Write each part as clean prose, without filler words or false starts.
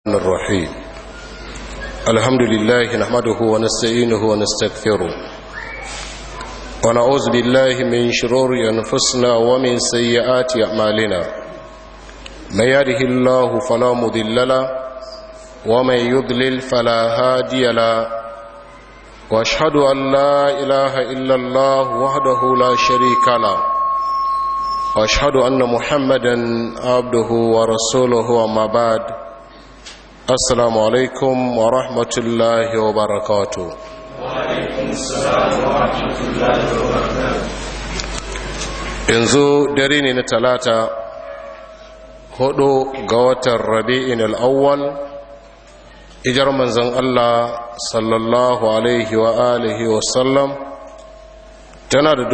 الرحيم الحمد لله نحمده ونستعينه ونستغفره ونعوذ بالله من شرور أنفسنا ومن سيئات أعمالنا من يهده الله فلا مضل له ومن يضلل فلا هادي له وأشهد أن لا إله إلا الله وحده لا شريك له وأشهد أن محمدا عبده ورسوله وما بعد السلام عليكم ورحمة الله وبركاته وعليكم السلام ورحمة الله وبركاته yanzu dare ne na talata 4 ga watan rabi'in al'awwal ijar manzon Allah sallallahu alaihi wa alihi wa sallam tana da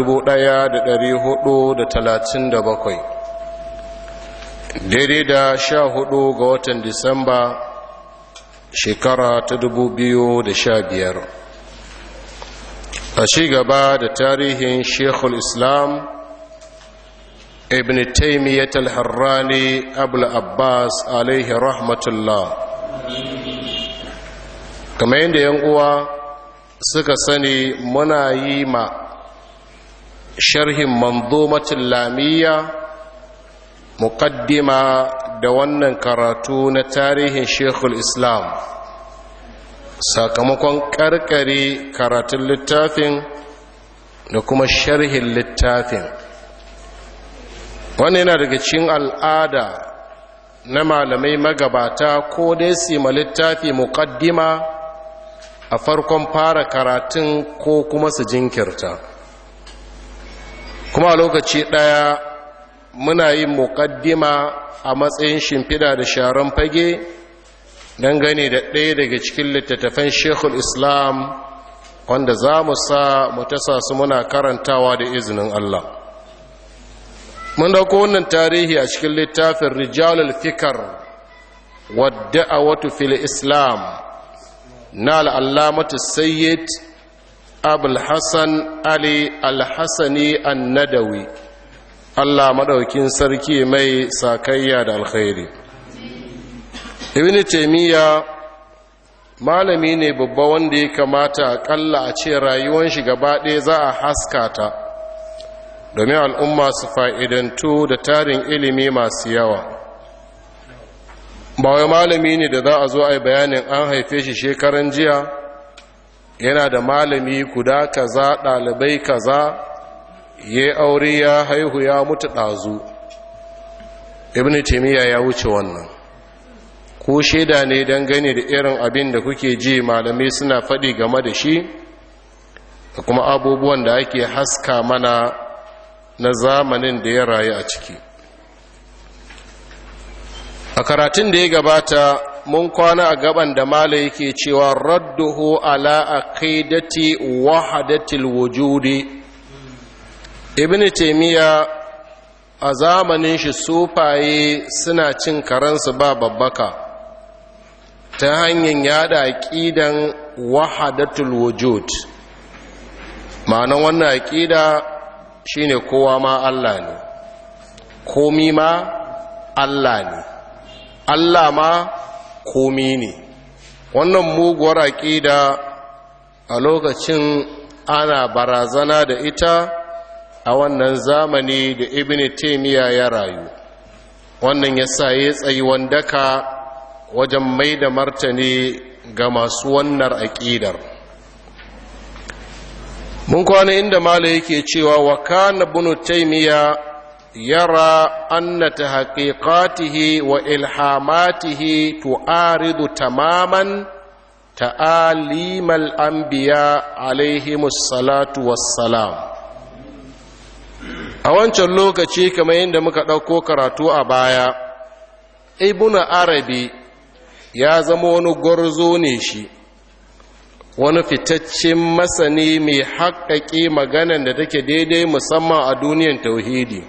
1437 daidai da 14 ga watan disamba shekara ta 2015 a ci gaba da tarihin shekul islam ibn taimiyyat al-harrani abul abbas alaihi rahmatullah kamar yadda yan uwa suka sani muna yi ma sharhin manzumatul lamiyya muqaddima da wannan karatu na tarihin shekul islam sakamakon karkare karatun littafin da kuma sharhin littafin wannan yana daga cikin al'ada na malamai magabata ko dai su ma littafi muqaddima a farkon fara karatun ko kuma su jinkirta kuma a lokaci ɗaya muna yin muqaddima a matsayin shimfiɗa da sharan fage dangane da ɗaya daga cikin littattafan shekul islam wanda za mu sa mu tasa su muna karantawa da izinin Allah mun dauko wannan tarihi a cikin littafin rijalul fikar wadda a watu fil islam na al'allamatu sayyid abul hassan ali al-hassani an-nadawi Allah madaukin sarki mai sakayya da alkhairi ibn taymiya malami ne babba wanda ya kamata akalla a ce rayuwar shi gaba ɗaya za a haska ta domin al'umma su fa'idantu da tarin ilimi masu yawa ba wai malami ne da za a zo a yi bayanin an haife shi shekaran jiya yana da malami guda kaza ɗalibai kaza ya aure ya haihu ya mutu ɗazu ibn taymiya ya wuce wannan ko shaida ne don gane da irin abin da kuke ji malamai suna faɗi game da shi da kuma abubuwan da ake haska mana na zamanin da ya rayu a ciki a karatun da ya gabata mun kwana a gaban da malai yake cewa radduhu ala aqidati wahdatil wujudi ibn taymiya a zamanin shi sufaye suna cin karansu ba babbaka ta hanyar yada aqidan wahdatul wujud ma'anar wannan aqida shine kowa ma Allah ne komi ma Allah ne Allah ma komi ne wannan muguwar aqida a lokacin ana barazana da ita a wannan zamani da ibn taymiya ya rayu wannan yasa ya tsayi wandaka wajen mai da martani ga masu wannan aqidar mun kwana inda mala yake cewa wa kana ibn taymiya yara anna tahqiqatihi wa ilhamatihi tu'aridu tamaman ta'alimal anbiya alaihimus salatu wassalam a wancan lokaci kamar yadda muka ɗauko karatu a baya ibn arabi ya zama wani gwarzo ne shi wani fitaccen masani mai haƙaƙe maganan da take daidai musamman a duniyan tauhidi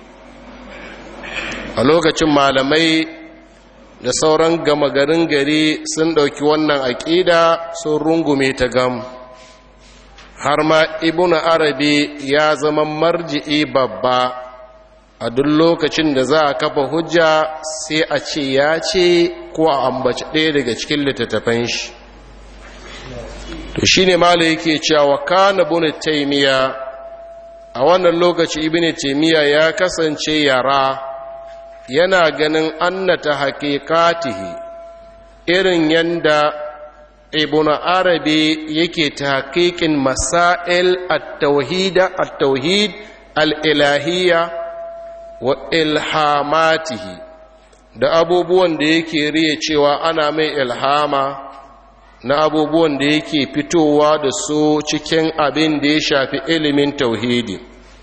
a lokacin malamai da sauran gama garin gari sun ɗauki wannan aƙida sun rungume ta gam har ma ibn arabi ya zama marji'i babba a duk lokacin da za a kafa hujja sai a ce ya ce ko a ambaci ɗaya daga cikin littattafan shi. To shi ne mala yake cewa kana ibn taymiya a wannan lokaci ibn taymiya ya kasance yara yana ganin annata haqiqatihi irin yanda ibn arabi yake tahqiqin masail at-tauhid al-ilahiyya wa ilhamatihi da abubuwan da yake riya cewa ana mai ilhama na abubuwan da yake fitowa da su cikin abin da ya shafi ilimin tauhidi.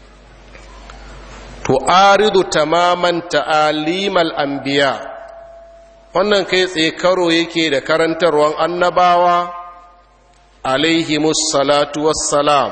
Tu'aridu tamaman ta'alimal anbiya, wannan kai tsaye karo yake da karantarwan annabawa alaihimus salatu wassalam,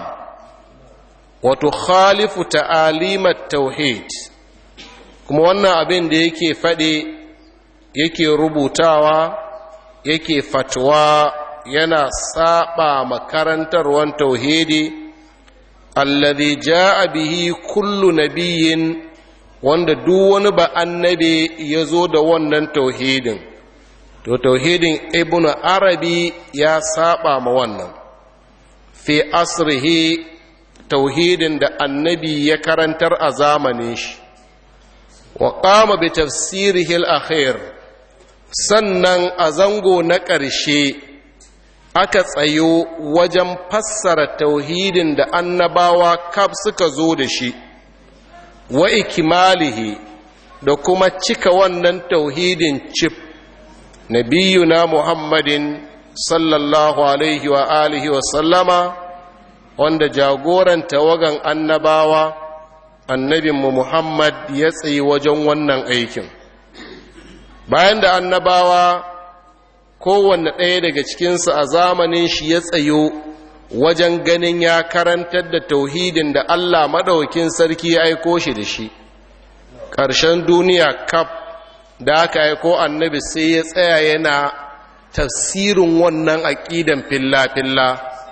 wa tukhalifu ta'alimat tauhid, kuma wannan abin da yake faɗi yake rubutawa yake fatwa yana saba makarantarwan tauhidi alladhi jaa bihi kullu nabiyyin, wanda duk wani ba annabi yazo da wannan tauhidin, to tauhidin ibnu arabi ya saba ma wannan fi asrihi, tauhidin da annabi ya karantar a zamanin shi. Wa qama bi tafsirihi al-akhir, sannan a zango na ƙarshe aka tsayo wajen fassara tauhidin da annabawa kaf suka zo da shi, wa ikmalihi, da kuma cika wannan tauhidin cif. Nabiyuna Muhammadin sallallahu alaihi wa alihi wa sallama, wanda jagoran tawagan annabawa annabinmu Muhammad ya tsayi wajen wannan aikin. Bayan da annabawa kowanne ɗaya daga cikinsu a zamanin shi ya tsayo wajen ganin ya karantar da tauhidin da Allah maɗaukin sarki ya aiko shi da shi, ƙarshen duniya kaf da aka aiko annabi sai ya tsaya yana tafsirin wannan aƙidan filla-filla,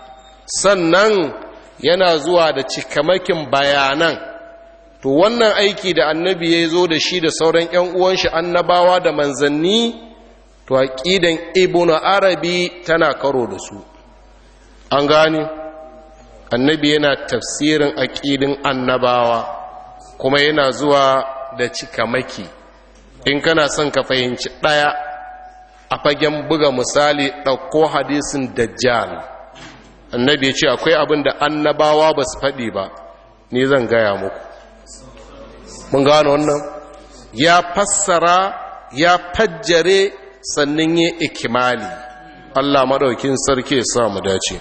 sannan yana zuwa da cikamakin bayanan. To wannan aiki da annabi ya zo da shi da sauran ‘yan uwanshi annabawa da manzanni, to aƙidan ibnu arabi tana karo da su. An gane? Annabi yana tafsirin aƙidin annabawa, kuma yana zuwa da cikamaki. In kana son ka fahimci ɗaya a fagen buga misali, ɗauko hadisin dajjal. Annabi ya ce akwai abin da annabawa ba su faɗi ba, ni zan gaya muku. Mun gano wannan? Ya fassara, ya fajjare, sannan ya ikimali. Allah maɗaukin sarki ya sa mu dace.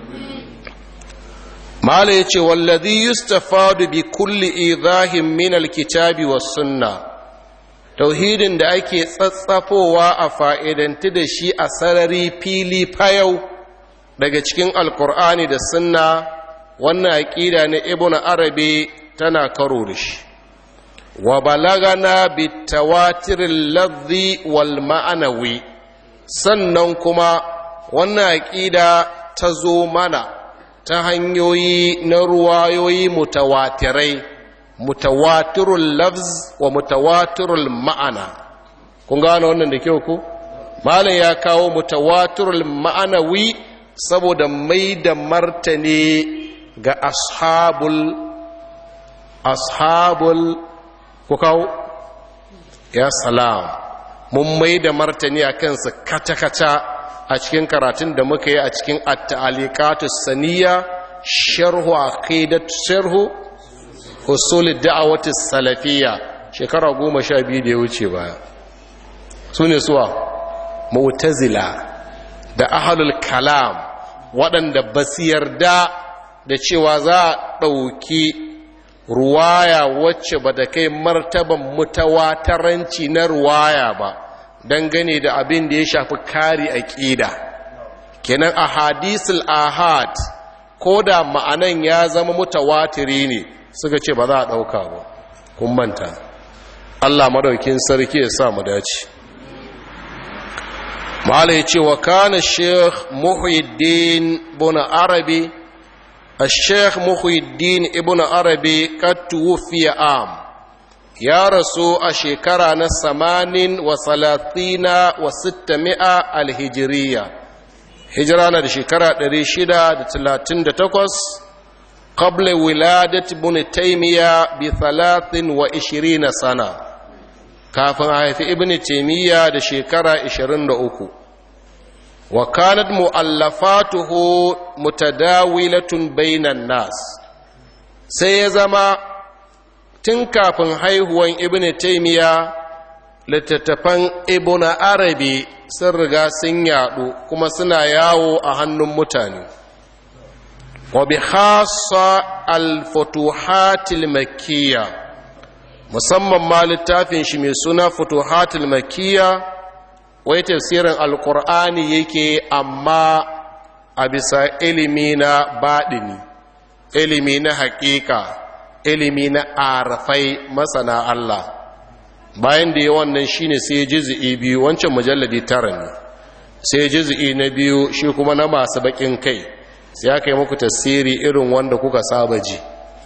Mala ya ce, wallazi yustafadu bi kulli idahin min alkitabi was sunna, tauhidin da ake tsatsafowa a fa'idanti da shi a sarari fili fayau daga cikin alkur'ani da sunna, wannan aƙida na ibn arabi tana karo da shi. Wa balagana bitawatirin lafzi wal ma'anawi, sannan kuma wannan aƙida ta zo mana ta hanyoyi na ruwayoyi mutawatirai, mutawatirul lafz wa mutawatirul ma'ana. Kun gane wannan da kyau ku? Malam ya kawo mutawatirul ma'anawi saboda mai da martani ga ashabul ku kawo ya salam, mun mai da martani a kansa kata-kata a cikin karatun da muka yi a cikin at-ta'aliqatu saniya sharhu usul da'awati salafiyya shekara 12 da ya wuce baya. Su ne suwa mu'tazila da ahlul kalam, waɗanda ba su yarda da cewa za a ɗauki ruwaya wacce ba da kai martaban mutawataranci na ruwaya ba dangane da abin da ya shafi kari aqida. Kenan a hadisul ahad ko da ma'anan ya zama mutawatiri ne, suka ce ba za a ɗauka ba. Kun manta. Allah madaukin sarki ya sa mu dace. Mala ya ce wa kana Sheikh Muhyiddin ibn Arabi, الشيخ محي الدين ابن عربي قد توفي عام ya rasu a shekara na 38 alhijiriya, hijira na da shekara 638 qabla wiladat ibn taymiya bi 23 sana, kafin a haifi ibn taymiya da shekara 23. wa kanat mu'allafatuhu mutadawilatun bainan nas, sai ya zama tun kafin haihuwan ibn taymiya littattafan ibn arabi sun riga sun yadu kuma suna yawo a hannun mutane. wa bi khassa al-futuhatil makkiyya, musamman ma littafin shi mai suna futuhatil makkiyya, wai tafsirin alqur'ani yake amma a bisa ilimi na baɗini, ilimi na haƙiƙa, ilimi na arafai masana Allah. bayan da ya wannan shine sai juz'i biyu, wancan mujalladi 9 ne, sai juz'i na biyu shi kuma na masu bakin kai, sai aka yi muku tafsiri irin wanda kuka saba ji.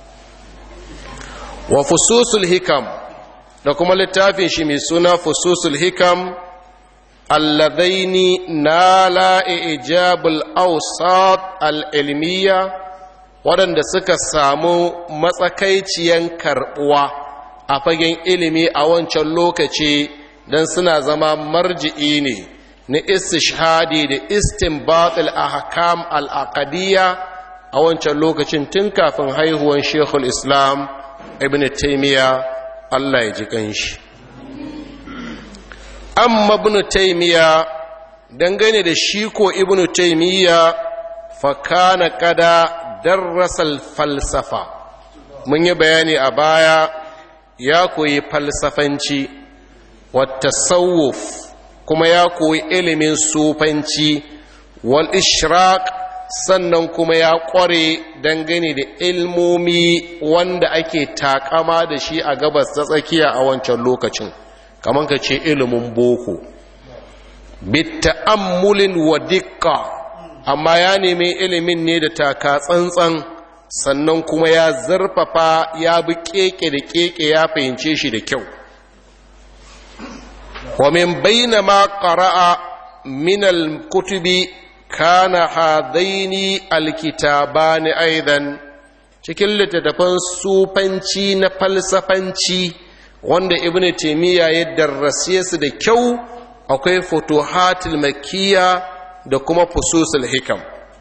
wa fususul hikam, da kuma littafin shi mai suna fususul hikam alladaini nala ijabul awsat al-ilmiya, waɗanda suka samu matsakaiciyan karɓuwa a fagen ilimi a wancan lokaci, don suna zama marji'i ne na istishhadi da istinbat al-ahkam al-aqdiyya a wancan lokacin, tun kafin haihuwan Sheikhul Islam Ibn Taymiyyah, Allah ya ji kanshi. amma Ibn Taymiyyah, dangane da shi ko Ibn Taymiyyah, fa kana kada darrasal falsafa, mun yi bayani a baya ya koyi falsafanci, wata tasawuf kuma ya koyi ilimin sufanci, wal ishraq sannan kuma ya ƙware dangane da ilmomi wanda ake takama da shi a gabas ta tsakiya a wancan lokacin, kamar ka ce ilimin boko, bitta'ammulin wa dikka, amma ya nemi ilimin ne da taka tsantsan, sannan kuma ya zarfafa, ya bi keke da keke, ya fahimce shi da kyau. wa min bayna ma qara'a min al-kutubi kana hadaini al-kitabani aidan, cikin littattafan sufanci na falsafanci wanda Ibn Taymiyyah ya darrase su da kyau, akwai futuhatul makkiyya da kuma fususul hikam.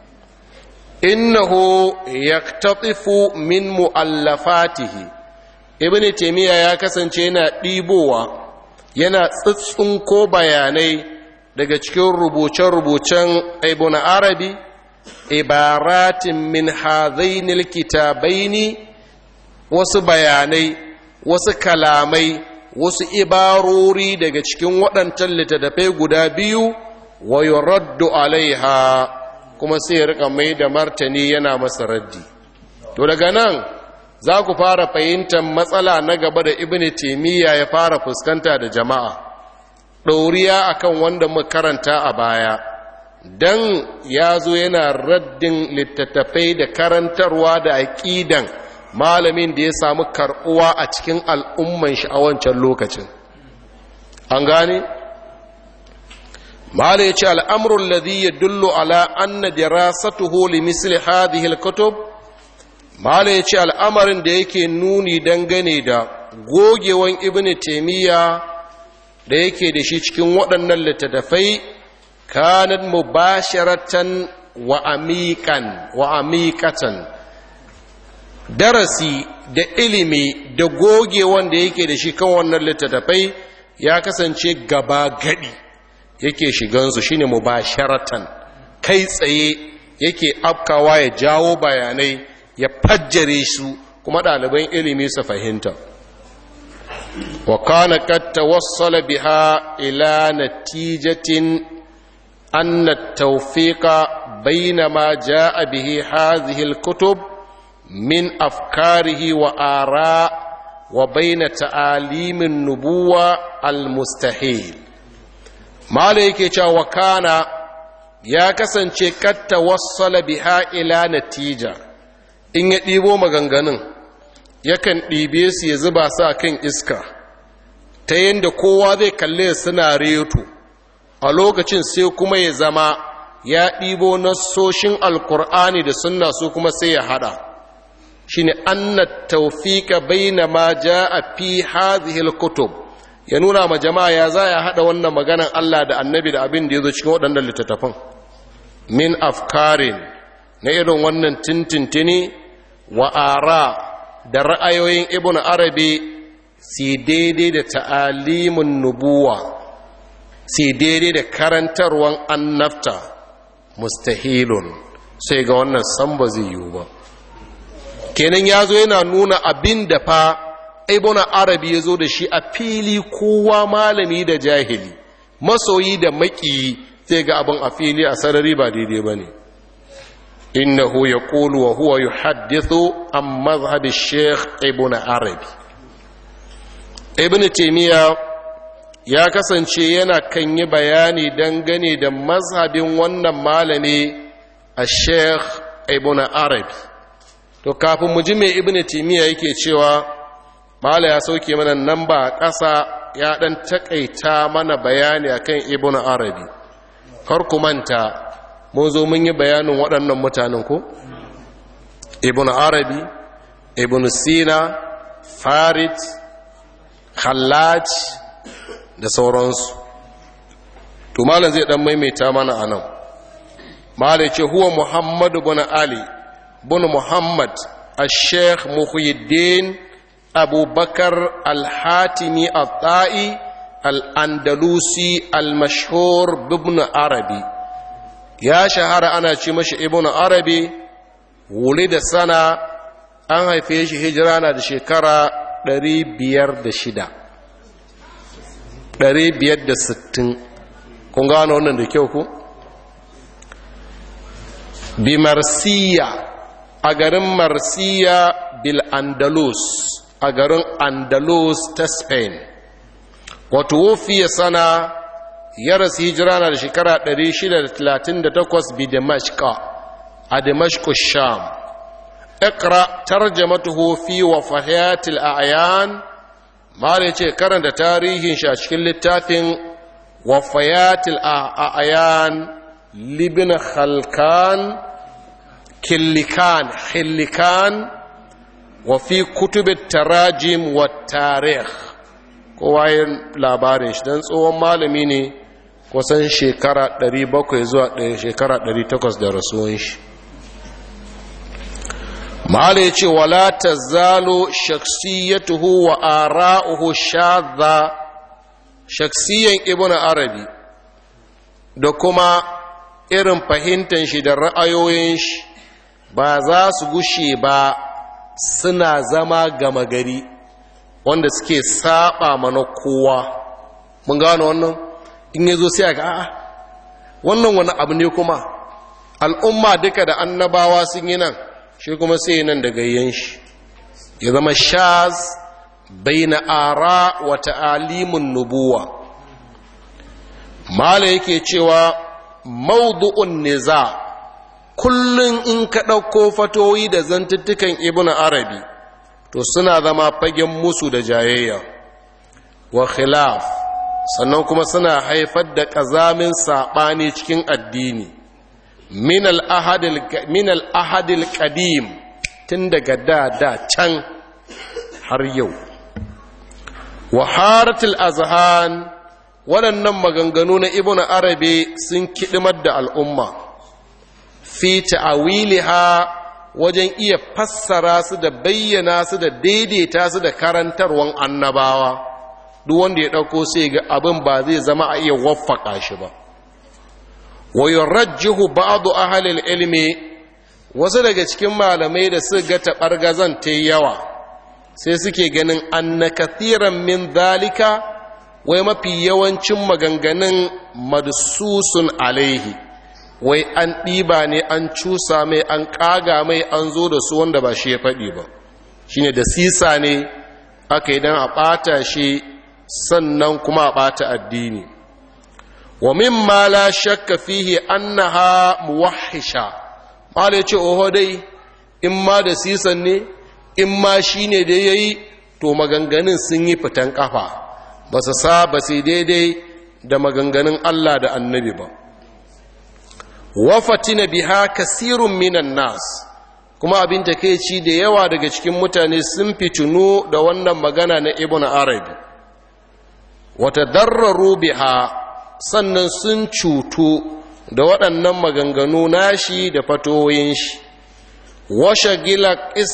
innahu yaktatifu min mu'allafatihi, Ibn Taymiyyah ya kasance yana ɗibowa, yana tsitsinko bayanai daga cikin rubuce-rubucen Ibn Arabi, ibaratin min hadhainil kitabaini, wasu bayanai, wasu kalamai, wasu ibarori daga cikin waɗancan littattafai guda biyu, wa yuraddu alaiha, kuma sai ya rika mai da martani yana masa raddi. To daga nan za ku fara fahimtar matsala na gaba da Ibn Taymiyyah ya fara fuskanta da jama'a, ɗoriya akan wanda muka karanta a baya, dan ya zo yana raddin littattafai da karantarwa da aƙidan malamin da ya samu karɓuwa a cikin al'umman shi a wancan lokacin. An gane? Mala ya ce al'amurin ladhi ya dullu ala anna dirasatuhu li misli hadhihi al-kutub. Mala ya ce al'amarin da yake nuni dangane da gogewan Ibn Taymiyyah da yake da shi cikin waɗannan littattafai, kanat mubasharatan wa amikatan, darasi da ilimi da gogewan da yake da shi kan wannan littattafai ya kasance gaba gadi yake shigansu, shine mubasharatan, kai tsaye yake afkawa ya jawo bayanai ya fajjare su, kuma ɗaliban ilimi su fahimta. wa kana qad tawassala biha ila natijatin anna at-tawfiqa bayna ma jaa bihi hadhihi al-kutub min afkarihi wa ara wa bayna ta'alim an-nubuwa al-mustahil. mala yake cewa kana ya kasance qad tawassala biha ila natija, in ya ɗibo maganganun yakan ɗibe su ya zuba su a kan iska ta yadda kowa zai kalle suna reto a lokacin sai kuma ya zama ya ɗibo nassoshin alkur'ani da sunna su kuma sai ya hada shine anna tawfiqa baina ma jaa fi hadhihi alkutub ya nuna ma jama'a ya za ya hada wannan maganan Allah da annabi da abin da yazo cikin waɗannan littattafan min afkarin na irin wannan tintintini wa ara da ra'ayoyin ibnu arabi si daidai da ta'alimun nubuwa si daidai da karantarwan annabta mustahilun sai ga wannan san ba zai yiwu ba kenan ya zo yana nuna abin da fa ibn arabi ya zo da shi a fili kowa malami da jahili masoyi da maki sai ga abin a fili a sarari ba daidai ba ne innahu yaqulu wa huwa yuhaddithu an mazhab ash-shaykh ibn arabi ibn taymiya ya kasance yana kan yi bayani dangane da mazhabin wannan malami ash-shaykh ibn arabi to kafin mu ji mai ibn taymiya yake cewa mala ya sauke mana nan ba ƙasa ya dan takaita mana bayani akan ibn arabi kar ku manta mun zo mun yi bayanin waɗannan mutanen ko ibn arabi ibn sina farid khallaj da sauransu to malam zai dan maimaita mana anan malai ce huwa muhammad ibn ali ibn muhammad al-sheikh muhyiddin abubakar al-hatimi al-ta'i al-andalusi al-mashhur ibn arabi ya shahara ana ce mashi ibn arabi wulida sana an haife shi hijira na da shekara 506 560 kun gano wannan da kyau ku bi marsiya a garin marsiya bil andalus a garin andalus ta spain wato wufiya sana ya rasu hijira na da shekara 638 bi damashqa a damashq sham اقرأ ترجمته في وفيات الأعيان ما yace karanta tarihin shi a cikin littafin wafayatul a'yan libn khalkan khillikan wa fi kutub at-tarajim wa tarikh kowa yin labarin shi dan tsohon malami ne kusan shekara 700 zuwa shekara 800 da rasuwan shi ma'ala ya ce wala ta zalo shaksiyatuhu wa ara'uhu shadha shaksiyan ibn arabi da kuma irin fahimtar shi da ra'ayoyin shi ba za su gushe ba suna zama gama gari wanda suke saba mana kowa mun gano wannan in yazo sai ga a'a wannan wani abu ne kuma al'umma duka da annabawa sun yi nan shi kuma sai nan da gayyan shi ya zama shaz baina ara wa ta'alimun nubuwa mala yake cewa mawdu'un niza kullun in ka dauko fatoyi da zantuttukan ibnu arabi to suna zama fagen musu da jayayya wa khilaf sannan kuma suna haifar da kazamin sabani cikin addini min al-ahadil qadim tun daga da can har yau wa haratul azhan waɗannan maganganu na ibnu arabi sun kidimar da al'umma fi ta'awiliha wajen iya fassara su da bayyana su da daidaita su da karantarwan annabawa duk wanda ya ɗauko sai ga abin ba zai zama a iya waffaka shi ba ويرجح بعض أهل العلم wasu daga cikin malamai da su ga taɓargazan ta yawa sai suke ganin anna kathiran min zalika wai mafi yawancin maganganun madsusun alaihi wai an ɗiba ne an cusa mai an ƙaga mai an zo da su wanda ba shi ya faɗi ba shine da sisa ne aka yi don a ɓata shi sannan kuma a ɓata addini wa mimma la shakka fihi annaha muwahhisha mala yace oho dai in ma da sisan ne in ma shi ne da ya yi to maganganun sun yi fitan ƙafa ba su sa ba sai daidai da maganganun Allah da annabi ba. Wafatina biha kasirun minan nas, kuma abin takeici da yawa daga cikin mutane sun fitinu da wannan magana na Ibn Arabi. Wata darraru biha, sannan sun cutu da waɗannan maganganu nashi da fatoyin shi. Washe gila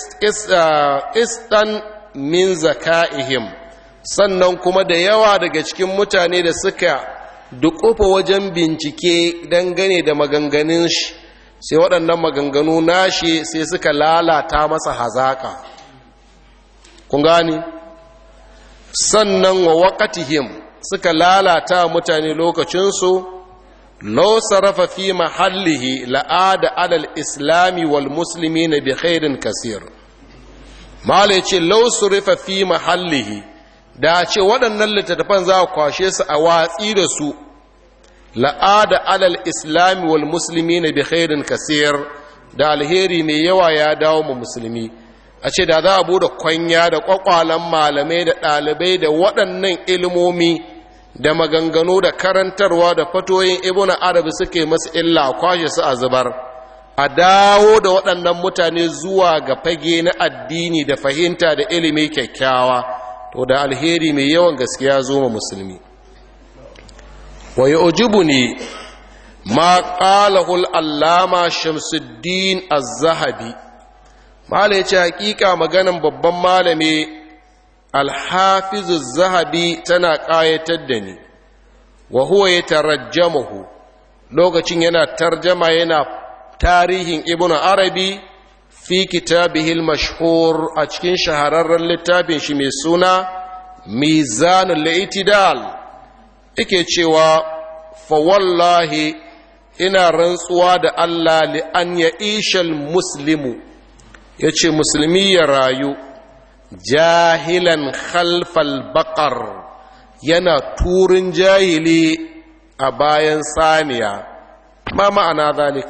istan min zaka'ihim, sannan kuma da yawa daga cikin mutane da suka duƙufa wajen bincike dangane da maganganun shi, sai waɗannan maganganu nashi sai suka lalata masa hazaƙa. Kun gani? Sannan wa waƙatihim suka lalata mutane lokacinsu, lau sarrafa fi mahallihi la'ada alal islami wal musulmi na bi khairin kasir. Mala ce lau sarrafa fi mahallihi, da ce waɗannan littattafan za a kwashe su a watsi da su, la'ada alal islami wal musulmi na bi khairin kasir, da alheri mai yawa ya dawo ma musulmi. A ce da za a bude kwanya da kwakwalan malamai da ɗalibai da waɗannan ilmomi da maganganu da karantarwa da fatoyin Ibn Arabi suke masu illa a kwashe su a zubar, a dawo da waɗannan mutane zuwa ga fage na addini da fahimta da ilimi kyakkyawa, to da alheri mai yawan gaskiya zo ma musulmi. Wa yu'jibuni ma qalahu al-allama Shamsuddin Az-Zahabi, mala yace hakika maganan babban malami al-Hafiz Az-Zahabi tana ƙayatar da ni. Wa huwa yatarajjamuhu, lokacin yana tarjama yana tarihin Ibn Arabi fi kitabihi al-mashhur, a cikin shahararren littafin shi mai suna Mizanul I'tidal, yake cewa fa wallahi ina rantsuwa da Allah li an ya'ishal muslimu, yace musulmi ya rayu jahilan khalfal baqar, yana turin jahili a bayan saniya. Ma ma'ana zalik?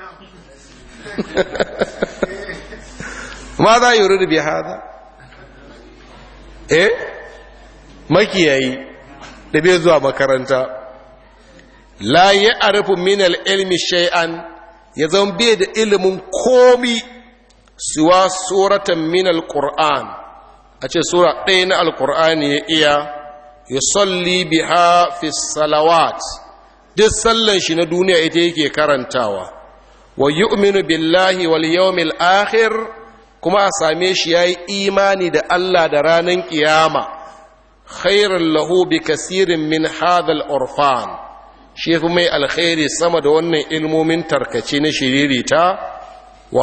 ma za yuridu bi hada? Makiyayi da bai zuwa makaranta, la ya arifu min ilmi shay'an, ya zan bai da ilimin komi siwa suratan min alquran, a ce sura ɗaya na alqur'ani ya iya, yusalli biha fi salawat, duk sallan shi na duniya ita yake karantawa, wa yu'minu billahi wal yawmil akhir, kuma a same shi yayi imani da Allah da ranar kiyama, khairan lahu bi kasirin min hadha urfan, shi mai alkhairi sama da wannan ilmomin tarkace na shiririta, wa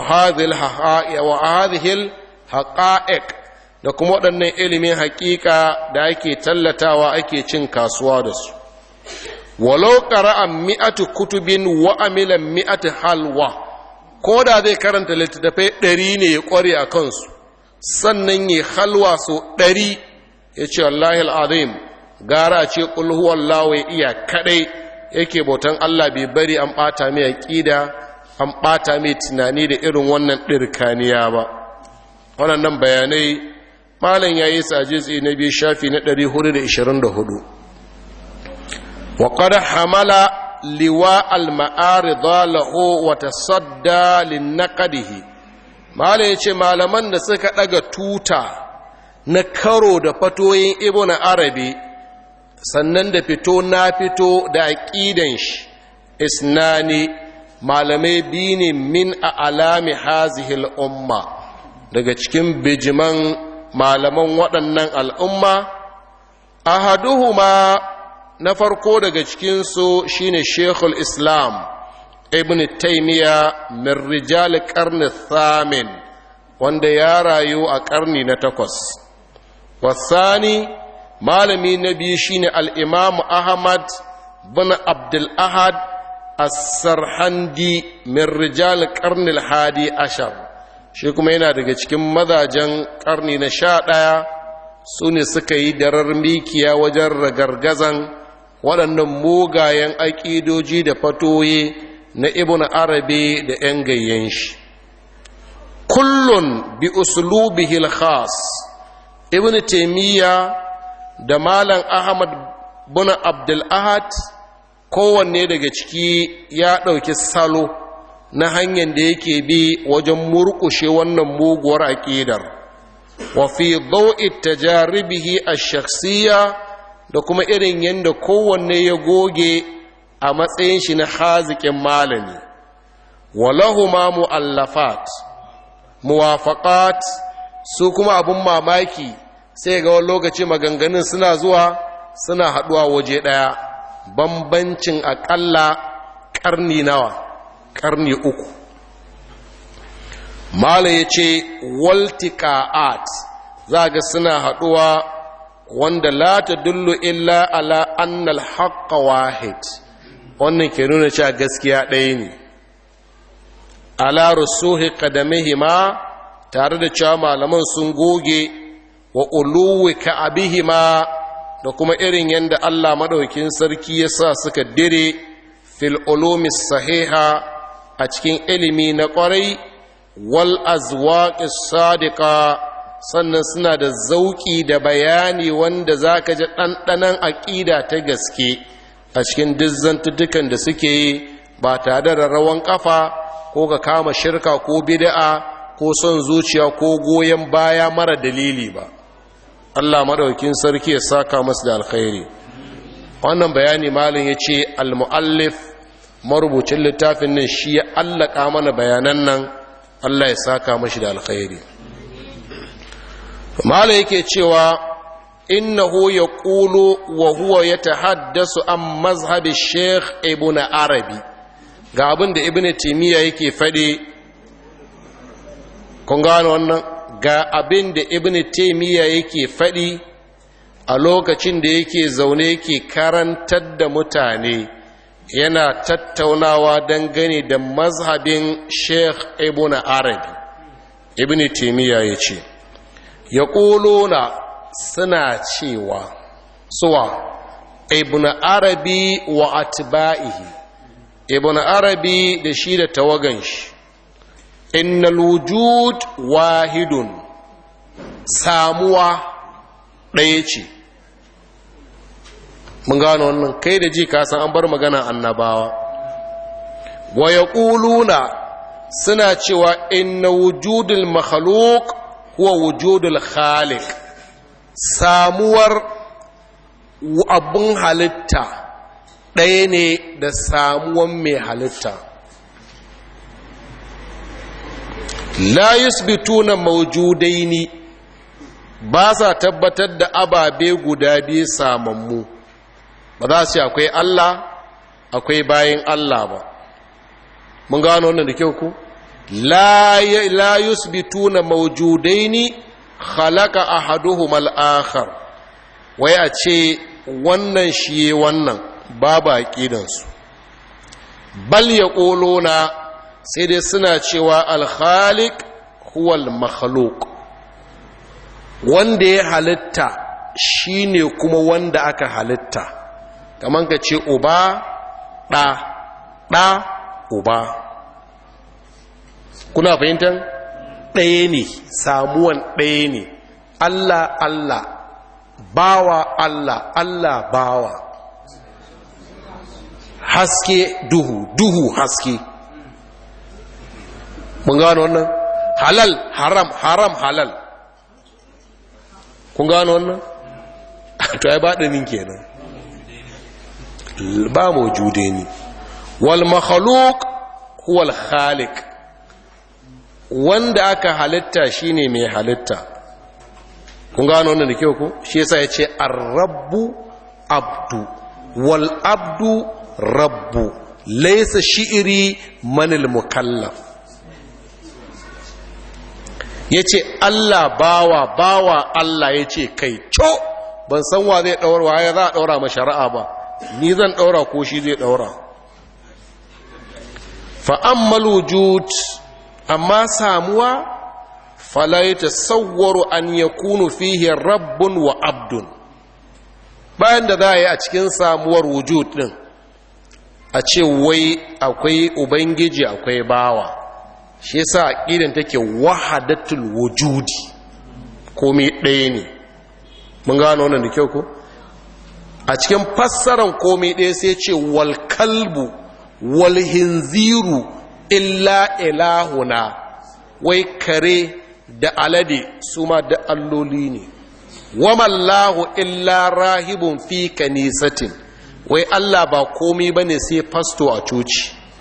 hadhihi haqa'iq, da kuma waɗannan ilimin haƙiƙa da ake tallatawa ake cin kasuwa da su. Walau qara'a mi'atu kutubin wa amila mi'atu halwa, ko da zai karanta littattafai 100 ne ya ƙware a kansu, sannan ya halwa so 100, ya ce wallahi al'azim gara ce ƙul huwallahu ya iya kaɗai yake bautan Allah, bai bari an ɓata mai aƙida, an ɓata mai tunani da irin wannan ɗirkaniya ba. Waɗannan bayanai malam ya yi sajisi na biyu shafi na 424. wa qad hamala liwa al-ma'arida lahu wa tasadda lin-naqdihi, malam yace malaman da suka ɗaga tuta na karo da fatoyin Ibn Arabi, sannan da fito na fito da aƙidan shi, isnani, malamai biyu ne min a alami hazihil umma, daga cikin bijiman malaman waɗannan al'umma. Ahaduhuma, na farko daga cikinsu shine Sheikhul Islam Ibn Taymiyyah min rijal ƙarni thamin, wanda ya rayu a ƙarni na 8. Wasani, malami na biyu shine al-Imam Ahmad bin Abdul Ahad as-Sarhandi min rijal qarni al-hadi ashar, shi kuma yana daga cikin mazajen karni na 11, su ne suka yi darar mikiya wajen ragargazan waɗannan mugayen aƙidoji da fatoyi na Ibn Arabi da ‘yan gayyen shi. kullun bi uslubihi al-khas ibn taymiya da malam ahmad bin abdul ahad kowanne daga ciki ya ɗauki salo na hanyar da yake bi wajen murƙushe wannan muguwar aƙidar wa fi dau'i tajaribihi ash-shakhsiyya da kuma irin yadda kowanne ya goge a matsayin shi na haziƙin malami walahuma mu'allafat muwafaqat su kuma abun mamaki sai ga wani lokaci maganganun suna zuwa suna haɗuwa waje ɗaya bambancin aƙalla ƙarni nawa ƙarni 3 mala ya ce waltiƙa'at za ga suna haɗuwa wanda la ta dullu illa ala annal haqqa wahid wannan ke nuna cewa gaskiya ɗaya ne ala rusuhi qadamihima tare da cewa malaman sun goge wa uluwi ka'abihima da kuma irin yadda Allah madaukin sarki ya sa suka dire fil ulumi sahiha a cikin ilimi na ƙwarai wal azwaqis sadiqa sannan suna da zauki da bayani wanda zaka ji ɗanɗanon aƙida ta gaske a cikin dizzantutukan da suke yi ba tare da rawan ƙafa ko ka kama shirka ko bid'a ko son zuciya ko goyon baya mara dalili ba Allah madaukin sarki ya saka masu da alkhairi wannan bayani malin ya ce al-mu'allif marubucin littafin nan shi ya allaka mana bayanan nan Allah ya saka mashi da alkhairi malin yake cewa innahu yaqulu wa huwa yatahaddasu an mazhabi Sheikh Ibn Arabi ga abin da Ibn Taymiyyah yake faɗi kun gano wannan ga abin da Ibn Taymiyyah yake faɗi a lokacin da yake zaune yake karantar da mutane yana tattaunawa dangane da mazhabin Sheikh Ibn Arabi Ibn Taymiyyah yace yaquluna suna cewa suwa Ibn Arabi wa atba'ihi Ibn Arabi da shi da tawagan shi innal wujud wahidun samuwa ɗaya ce mun gano wannan kai da ji ka san an bar magana annabawa wa yaquluna suna cewa inna wujudul makhluq huwa wujudul khaliq samuwar abun halitta ɗaya ne da samuwan mai halitta la yusbituna mawjudaini ba sa tabbatar da ababe guda biyu samammu ba za su akwai Allah akwai bayin Allah ba mun gano wannan da kyau ku la yusbituna mawjudaini khalaqa ahaduhuma al-akhar wai a ce wannan shi wannan babu aqidansu bal yaquluna sai dai suna cewa al-khaliq huwa al-makhluq wanda ya halitta shine kuma wanda aka halitta kaman ka ce uba ɗa uba kuna fahimtar ɗaya ne samuwan ɗaya ne Allah bawa Allah bawa haske duhu haske mun gano wannan halal haram halal kun gano wannan to ai baɗinin kenan ba mawjude ne wal makhluq huwa al khaliq wanda aka halitta shine mai halitta kun gano wannan da kyau ko shi yasa yace ar-rabbu abdu wal abdu rabbu laysa shi'ri manil mukallaf yace Allah bawa Allah yace kai co ban san wa zai daura wa ya za a daura ma shari'a ba ni zan daura ko shi zai daura fa ammal wujud amma samuwa fala yatasawwaru an yakunu fihi rabbun wa abdun bayan da za a yi a cikin samuwar wujud din a ce wai akwai ubangiji akwai bawa shi yasa aqidan take wahadatul wujudi komai ɗaya ne mun gano wannan da kyau ko a cikin fassaran komai ɗaya sai ce wal kalbu wal hinziru illa ilahuna wai kare da alade su ma da alloli ne wamallahu illa rahibun fi kanisatin wai Allah ba komai bane sai fasto a coci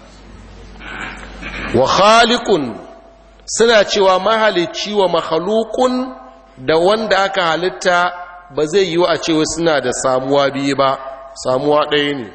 wa khaliqun suna cewa mahalicci wa makhluqun da wanda aka halitta ba zai yi a cewa suna da samuwa biyu ba samuwa ɗaya ne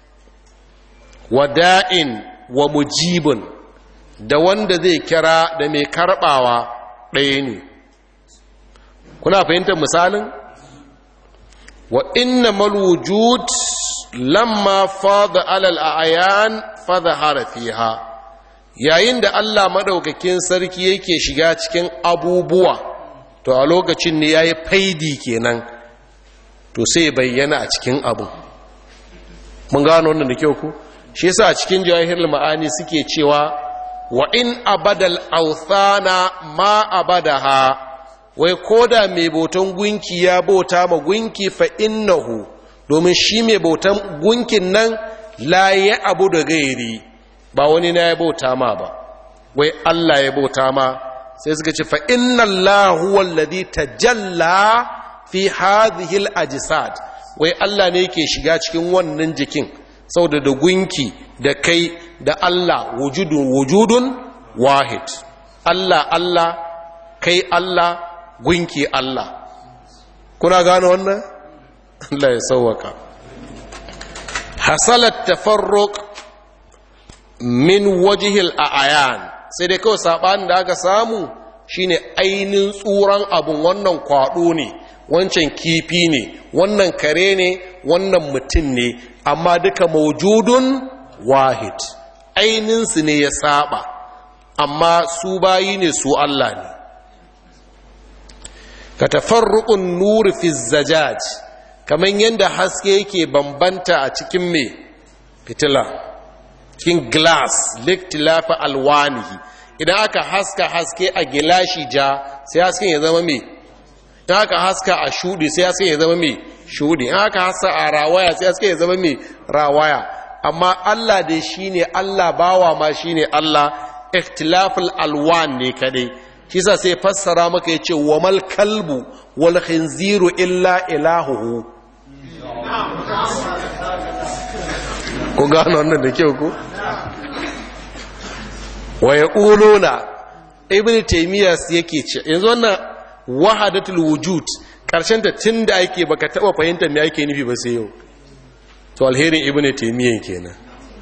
wada'in wa mujibun da wanda zai kira da mai karbawa ɗaya ne kuna fahimtar misalin wa inna mal wujud lamma fada alal a'yan fadhahara fiha yayin da Allah madaukakin sarki yake shiga cikin abubuwa to a lokacin ne yayi faidi kenan to sai bayyana a cikin abu mun gano wannan da kyau ku shi yasa a cikin jawahirul ma'ani suke cewa wa in abadal awthana ma abadaha wai koda mai bautan gunki ya bauta ma gunki fa innahu domin shi mai bautan gunkin nan la ya abu da gairi ba wani na ya bauta ma ba wai Allah ya bauta ma sai suka ce fa inna Allahu wallazi tajalla fi hadhihi al-ajsad wai Allah ne yake shiga cikin wannan jikin saboda da gunki da kai da Allah wujudun wahid Allah kai Allah gunki Allah kuna gano wannan Allah ya sauwaka hasalat tafarruq min wajhil a'yan sai dai kawai sabanin da aka samu shine ainin tsuran abun wannan kwado ne wancan kifi ne wannan kare ne wannan mutum ne amma duka mawjudun wahid ainin su ne ya saba amma su bayi ne su Allah ne ka tafarruqun nur fi zajaj kaman yanda haske yake bambanta a cikin me fitila cikin glass liktilafa alwanihi idan aka haske a gilashi ja sai hasken ya zama me in aka haska a shudi sai hasken ya zama me shudi in aka haska a rawaya sai hasken ya zama me rawaya amma Allah dai shine Allah bawa ma shine Allah ikhtilaful alwan ne kadai kisa sai fassara maka yace wamal kalbu wal khinziru illa ilahuhu ko gano wannan da kyau ko wa yaquluna ibn taymiyyah yake ce yanzu wannan wahadatul wujud karshen ta tunda yake baka taba fahimta me yake nufi ba sai yau to alherin ibn taymiyyah kenan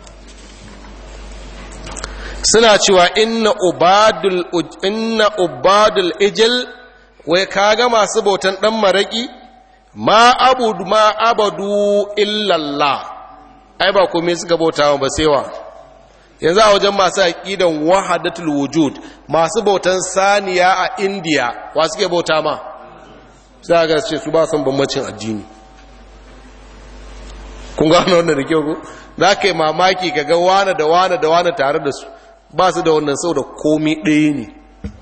suna cewa inna ubadul ijil wai kaga masu bautan dan maraki ma abadu illallah ai ba komai suka bauta ba sai wa yanzu a wajen masu aqidan wahadatul wujud masu bautan saniya a India wa suke bauta ma sai ga ce su ba son bambancin addini kun gano wannan da kyau ko za ka yi mamaki kaga wane da wane da wane tare da su ba su da wannan sau da komi ɗaya ne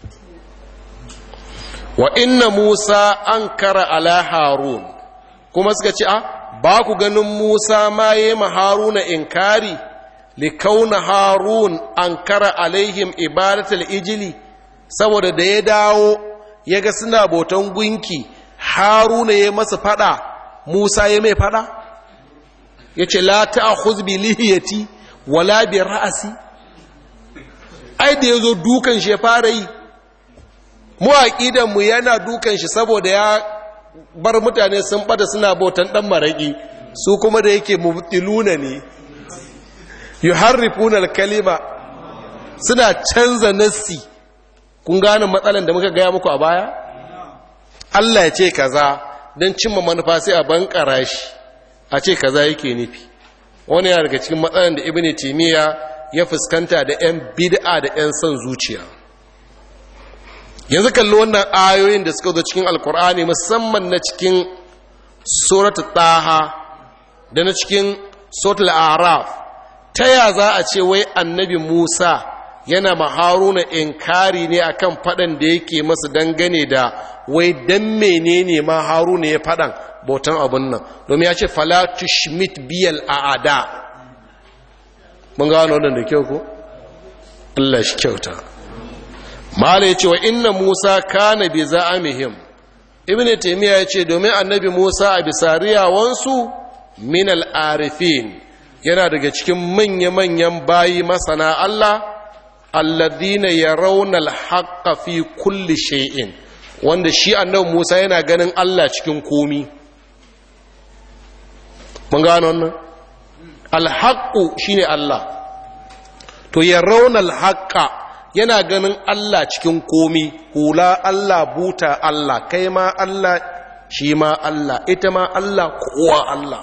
wa inna musa an kara ala harun kuma suka ce ba ku ganin musa ma yi ma haruna inkari likauna harun an kara alaihim ibadatul ijili saboda da ya dawo ya ga suna bautan gunki haruna ya masa fada musa ya mai fada ya ce la ta'khudh bi lihiyati wala bi ra'si ai da yazo dukan shi ya fara yi mu aqidan mu yana dukan shi saboda ya bar mutane sun bada suna bautan dan maraki su kuma da yake mubtiluna ne yuharrifuna al-kalima suna canza nassi kun gane matsalan da muka gaya muku a baya Allah ya ce kaza dan cimma manufa sai a bankara shi a ce kaza yake nufi wani yana daga cikin matsalan da ibnu taymiya ya fuskanta da yan bid'a da yan son zuciya yanzu kalli wannan ayoyin da suka zo cikin alkur'ani musamman na cikin suratul taha da na cikin suratul araf ta ya za a ce wai annabi musa yana ma Haruna inkari ne akan faɗan da yake masa dangane da wai dan menene ma Haruna ya faɗan bautan abun nan, domin ya ce fala tushmit biyal a'ada. Mun gano wannan da kyau ko? Allah shi kyauta. Mala ya ce wa inna Musa kana bi za'amihim. Ibn Taymiyyah ya ce domin annabi Musa a bisa riyawansu min al-arifin yana daga cikin manya-manyan bayi masana Allah alladhina yarawna al-haqqa fi kulli shay'in, wanda shi annabi Musa yana ganin Allah cikin komi. Mun gano wannan? Al-haqqu shine Allah. To yarawna al-haqqa yana ganin Allah cikin komi, hula Allah, buta Allah, kai ma Allah, shi ma Allah, ita ma Allah, kowa Allah.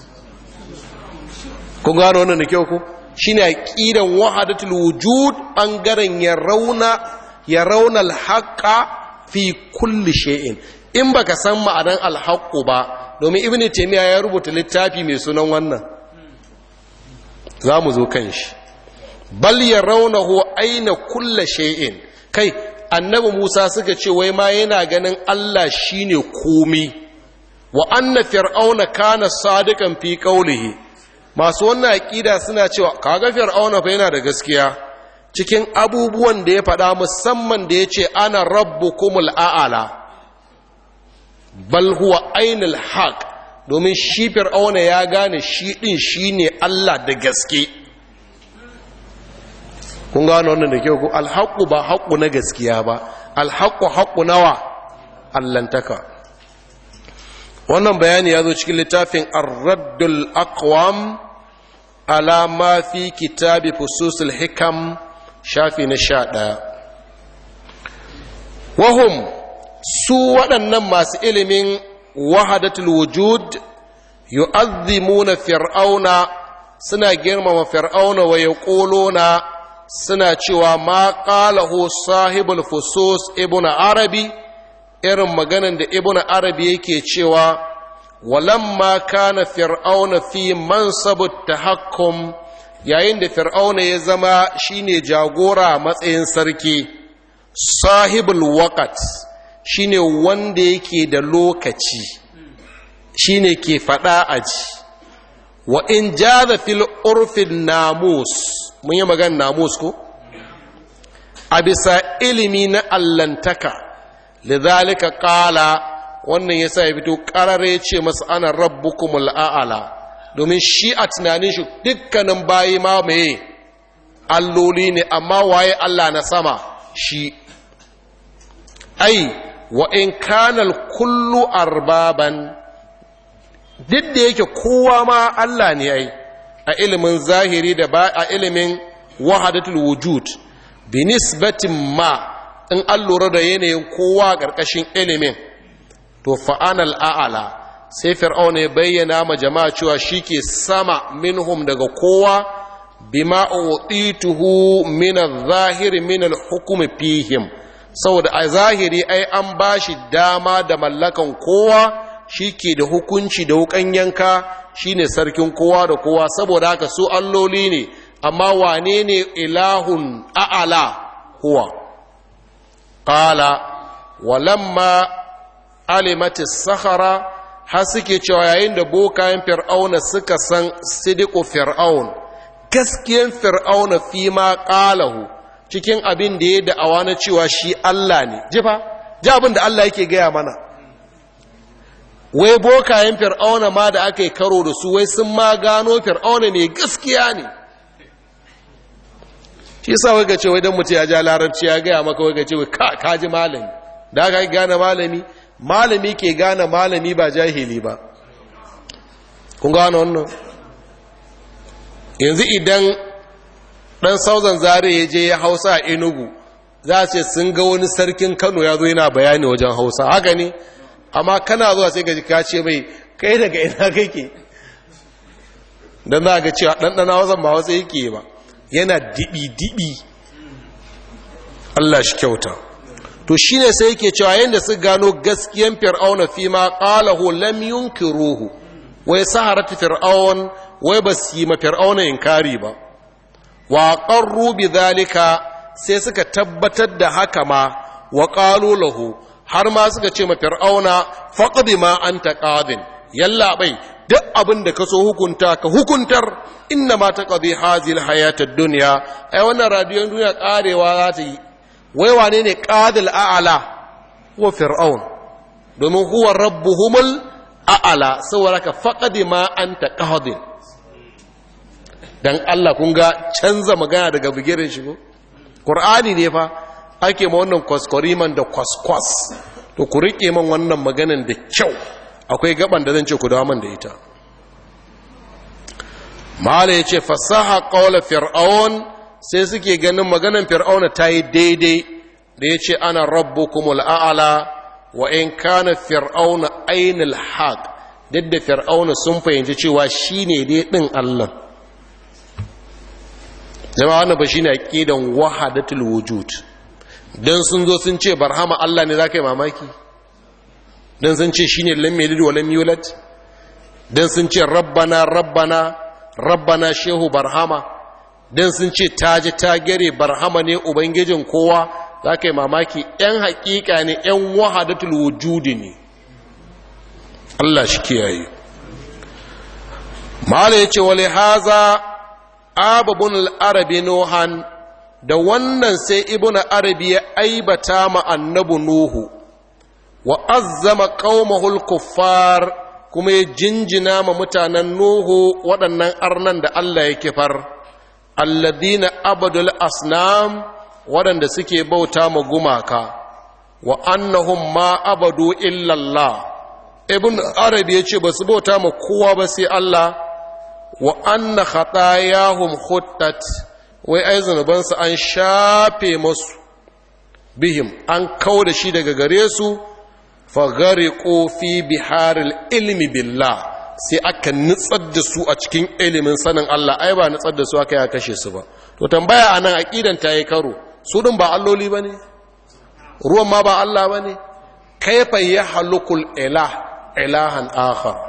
Ku gano wannan da kyau ku? Shi ne aƙidan wahadatul wujud ɓangaren ya rauna alhaƙa fi kulli shay'in. In baka san ma'anan alhaƙu ba, domin Ibn Taymiyyah ya rubuta littafi mai sunan wannan. Za mu zo kan shi. Bal ya raunahu aina kulla shay'in. Kai annabi Musa suka ce wai ma yana ganin Allah shine komi, wa anna fir'auna kana sadiqan fi qawlihi. Masu wannan aqida suna cewa kaga fir'auna fa yana da gaskiya cikin abubuwan da ya faɗa, musamman da yace ana rabbukumul a'ala. Bal huwa ainul haq, domin shi fir'auna ya gane shi din shine Allah da gaske. Kun gano wannan da kyau ku? Alhaqqu ba haqqu na gaskiya ba, alhaqqu haqqu nawa allantaka. Wannan bayani ya zo cikin littafin ar-raddul aqwam ala ma fi kitabi fususul hikam shafi na 11. Wahum su waɗannan masu ilimin wahadatul wujud yu'azzimuna fir'auna, suna girmama fir'auna wa yaquluna, suna cewa ma qalahu sahibul fusus ibn arabi, irin maganan da ibn arabi yake cewa walamma kana fir'auna fi mansabut tahakkum, yayin da fir'auna ya zama shine jagora matsayin sarki, sahibul waqt shine wanda yake da lokaci, shine ke fada aji, wa in jaza fil urfin namus, mun yi magana namus ko? A bisa ilimi na allantaka, lidhalika qala, wannan yasa ya fito karare ce masa ana rabbukumul a'ala, domin shi a tunanin shi dukkanin bayi ma mai alloli ne, amma waye Allah na sama? Shi. Ai wa in kana kullu arbaban, duk da yake kowa ma Allah ne ai a ilimin zahiri da ba a ilimin wahadatul wujud, bi nisbatin ma, in an lura da yanayin kowa ƙarƙashin ilimin, to fa'anal a'ala, sai fir'auna ya bayyana ma jama'a cewa shi ke sama minhum daga kowa, bima utituhu min adh-dhahiri min al-hukm fihim, saboda a zahiri ai an bashi dama da mallakan kowa, shi ke da hukunci da wukan yanka, shine sarkin kowa da kowa, saboda haka su alloli ne, amma wane ne ilahun a'ala huwa? Qala walamma alimatis sahara, har suke cewa yayin da bokayen fir'auna suka san sidiku fir'aun, gaskiyan fir'auna fi ma qalahu, cikin abin da ya da'awa na cewa shi Allah ne. Jifa ji abin da Allah yake gaya mana, wai bokayen fir'auna ma da aka yi karo da su, wai sun ma gano fir'auna ne gaskiya ne. Shi sa wai gace wai dan mutum ya ja larabci ya gaya maka wai gace wai ka ji malami, da aka gane malami, malami ke gane malami ba jahili ba. Kun gane wannan? Yanzu idan ɗan sauzan zare ya je ya Hausa a Enugu, za a ce sun ga wani sarkin Kano ya zo yana bayani wajen Hausa, haka ne? Amma kana zuwa sai gaji ka ce mai kai daga ina kake, don za ga cewa ɗanɗana wasan ba Hausa yake ba, yana dibi-dibi. Allah shi kyauta. To shi ne sai yake cewa yadda su gano gaskiyan fir'auna fi ma ƙalahu lam yunkiruhu, wai saharatu fir'aun wai ba su yi ma fir'auna inkari ba, wa qarru bi zalika, sai suka tabbatar da haka ma wa qalu lahu har ma suka ce ma fir'auna faqdi ma anta qadin yalla bai duk abin da ka so hukunta ka hukuntar inna ma taqdi hadhihi alhayat ad-dunya ai wannan radiyon duniya karewa za ta yi wai wane ne qadil a'la wa fir'aun domin huwa rabbuhumul a'la saboda ka faqdi ma anta qadin dan Allah kun ga canza magana daga bigirin shi ko Qur'ani ne fa ake ma wannan kwaskwariman da kwaskwas to ku rike man wannan maganan da kyau akwai gaban da zan ce ku dawo man da ita mala yace fasaha qawla fir'aun sai suke ganin maganan fir'auna ta yi daidai da yace ana rabbukumul a'la wa in kana fir'auna ainul haq dadda fir'auna sun fahimci cewa shine dai din Allah jama'a wannan ba shine aqidan wahadatul wujud dan sun zo sun ce barhama Allah ne zakai mamaki dan sun ce shine lam yalid wa lam yulad dan sun ce rabbana rabbana rabbana shehu barhama dan sun ce taji tagere barhama ne ubangijin kowa zakai mamaki yan hakika ne yan wahadatul wujud ne Allah shi kiyaye mala yace wali haza ababun al-arabi nuhan da wannan sai ibnu arabi ya aibata ma annabi nuhu wa azzama qaumahu al-kuffar kuma ya jinjina ma mutanen nuhu waɗannan arnan da Allah ya kifar alladina abadul asnam waɗanda suke bauta ma gumaka wa annahum ma abadu illa Allah ibnu arabi ya ce basu bauta ma kowa ba sai Allah wa anna khatayahum khuttat wai ai zanubansu an shafe musu bihim an kauda shi daga gare su fa ghariqu fi biharil ilmi billah sai aka nutsar da su a cikin ilimin sanin Allah ai ba nutsar da su aka ya kashe su ba to tambaya anan aqidan ta yi karo su din ba alloli bane ruwan ma ba Allah bane kaifa yahlukul ilahan akhar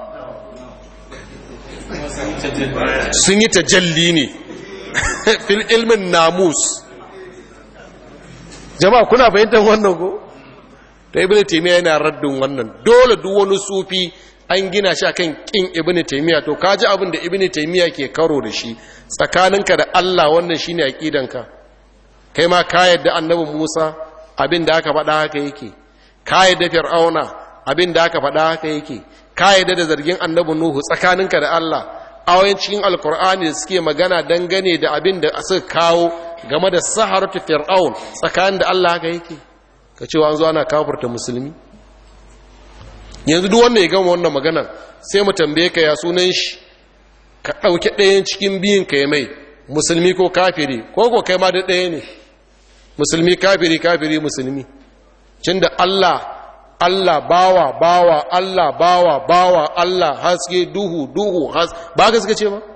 sun yi tajalli ne fil ilmin namus jama'a kuna fahimtar wannan ko to ibnu taymiya yana raddin wannan dole duk wani sufi an gina shi akan kin ibnu taymiya to kaji abin da ibnu taymiya ke karo da shi tsakaninka da Allah wannan shine aqidanka kai ma ka yadda annabi Musa abin da aka faɗa haka yake ka yadda fir'auna abin da aka faɗa haka yake ka yadda da zargin annabi Nuhu tsakaninka da Allah ayoyin cikin alkur'ani da suke magana dangane da abin da suka kawo game da saharatu fir'aun tsakanin da Allah haka yake ka cewa an zo ana kafirta musulmi yanzu duk wanda ya gama wannan maganar sai mu tambaye ka ya sunan shi ka ɗauki ɗayan cikin biyun ka mai musulmi ko kafiri ko kai ma da ɗaya ne musulmi kafiri kafiri musulmi cin da Allah bawa Allah Allah haske duhu ba ka suka ce ba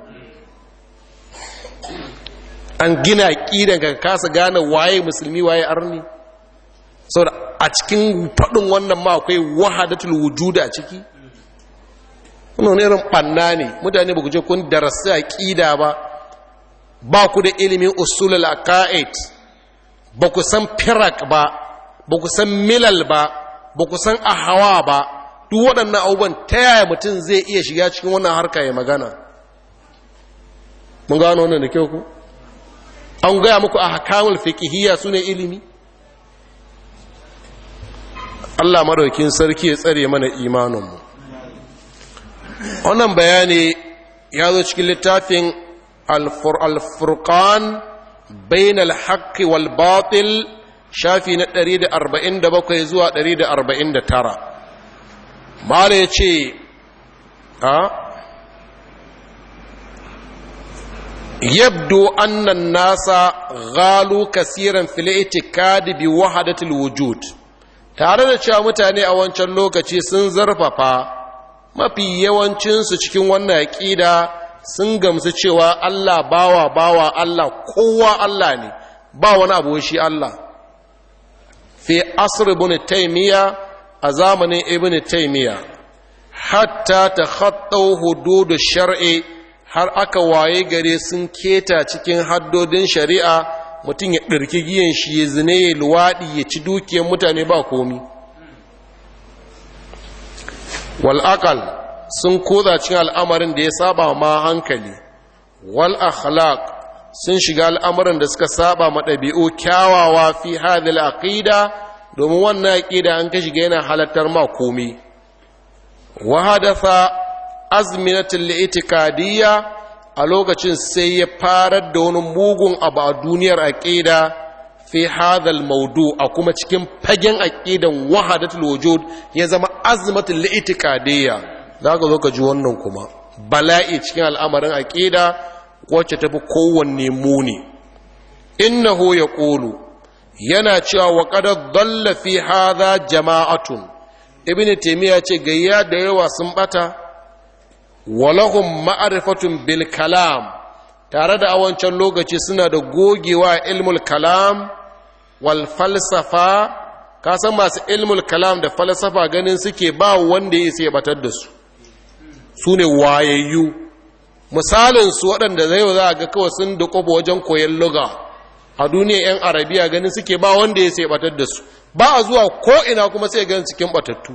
an gina ƙidan ka kasa gane waye musulmi waye arni saboda a cikin faɗin wannan ma akwai wahadatul wujud a ciki wannan irin ɓanna ne mutane ba ku je kun darasa ƙida ba ku da ilimin usulul aqaid ba ku san firak ba ku san milal ba ku san ahawa ba duk waɗannan abubuwan ta yaya mutum zai iya shiga cikin wannan harka ya magana mun gano wannan da kyau ku an gaya muku a hakamul fiqhiyya sune ilimi Allah madaukin sarki ya tsare mana imaninmu wannan bayani ya zo cikin littafin al-furqan bainal haqqi wal batil shafi na 147 zuwa 149 mala yace yabdu anna an-nasa ghalu kaseeran fil i'tikad bi wahdatil wujud tare da cewa mutane a wancan lokaci sun zarfafa mafi yawancinsu cikin wannan aƙida sun gamsu cewa Allah bawa Allah kowa Allah ne ba wani abu shi Allah fi asr ibn taymiya a zamanin ibn taymiya hatta takhattaw hudud shar'i har aka waye gare sun keta cikin haddodin shari'a mutum ya ɗirki giyan shi ya zine ya luwaɗi ya ci dukiyar mutane ba komi. Wal'akal sun koza cin al'amarin da ya saba ma hankali, wal akhlaq sun shiga al'amuran da suka saba maɗabi'u kyawawa fi hadhihi aqida, domin wannan aqida an ka shiga yana halattar ma komai. Wa hadatha azminatul li'tikadiyya, a lokacin sai ya farar da wani mugun abu a duniyar aqida fi hadhal mawdu, a kuma cikin fagen aqidan wahadatul wujud ya zama azmatul li'tikadiyya. Zaka zo ka ji wannan kuma bala'i cikin al'amarin aqida wacce tafi kowanne muni. Innahu yaqulu, yana cewa wa qad dalla fi hadha jama'atun. Ibn Taymiyyah ce gayya da yawa sun bata, walahum ma'rifatun bil kalam, tare da a wancan lokaci suna da gogewa ilmul kalam wal falsafa. Ka san masu ilmul kalam da falsafa ganin suke ba wanda ya isa ya batar da su, su ne wayayyu. Misalinsu waɗanda zai za a ga kawai sun da ƙofa wajen koyon luga a duniya 'yan arabiya ganin suke ba wanda ya sai batar da su, ba a zuwa ko'ina kuma sai ganin cikin batattu.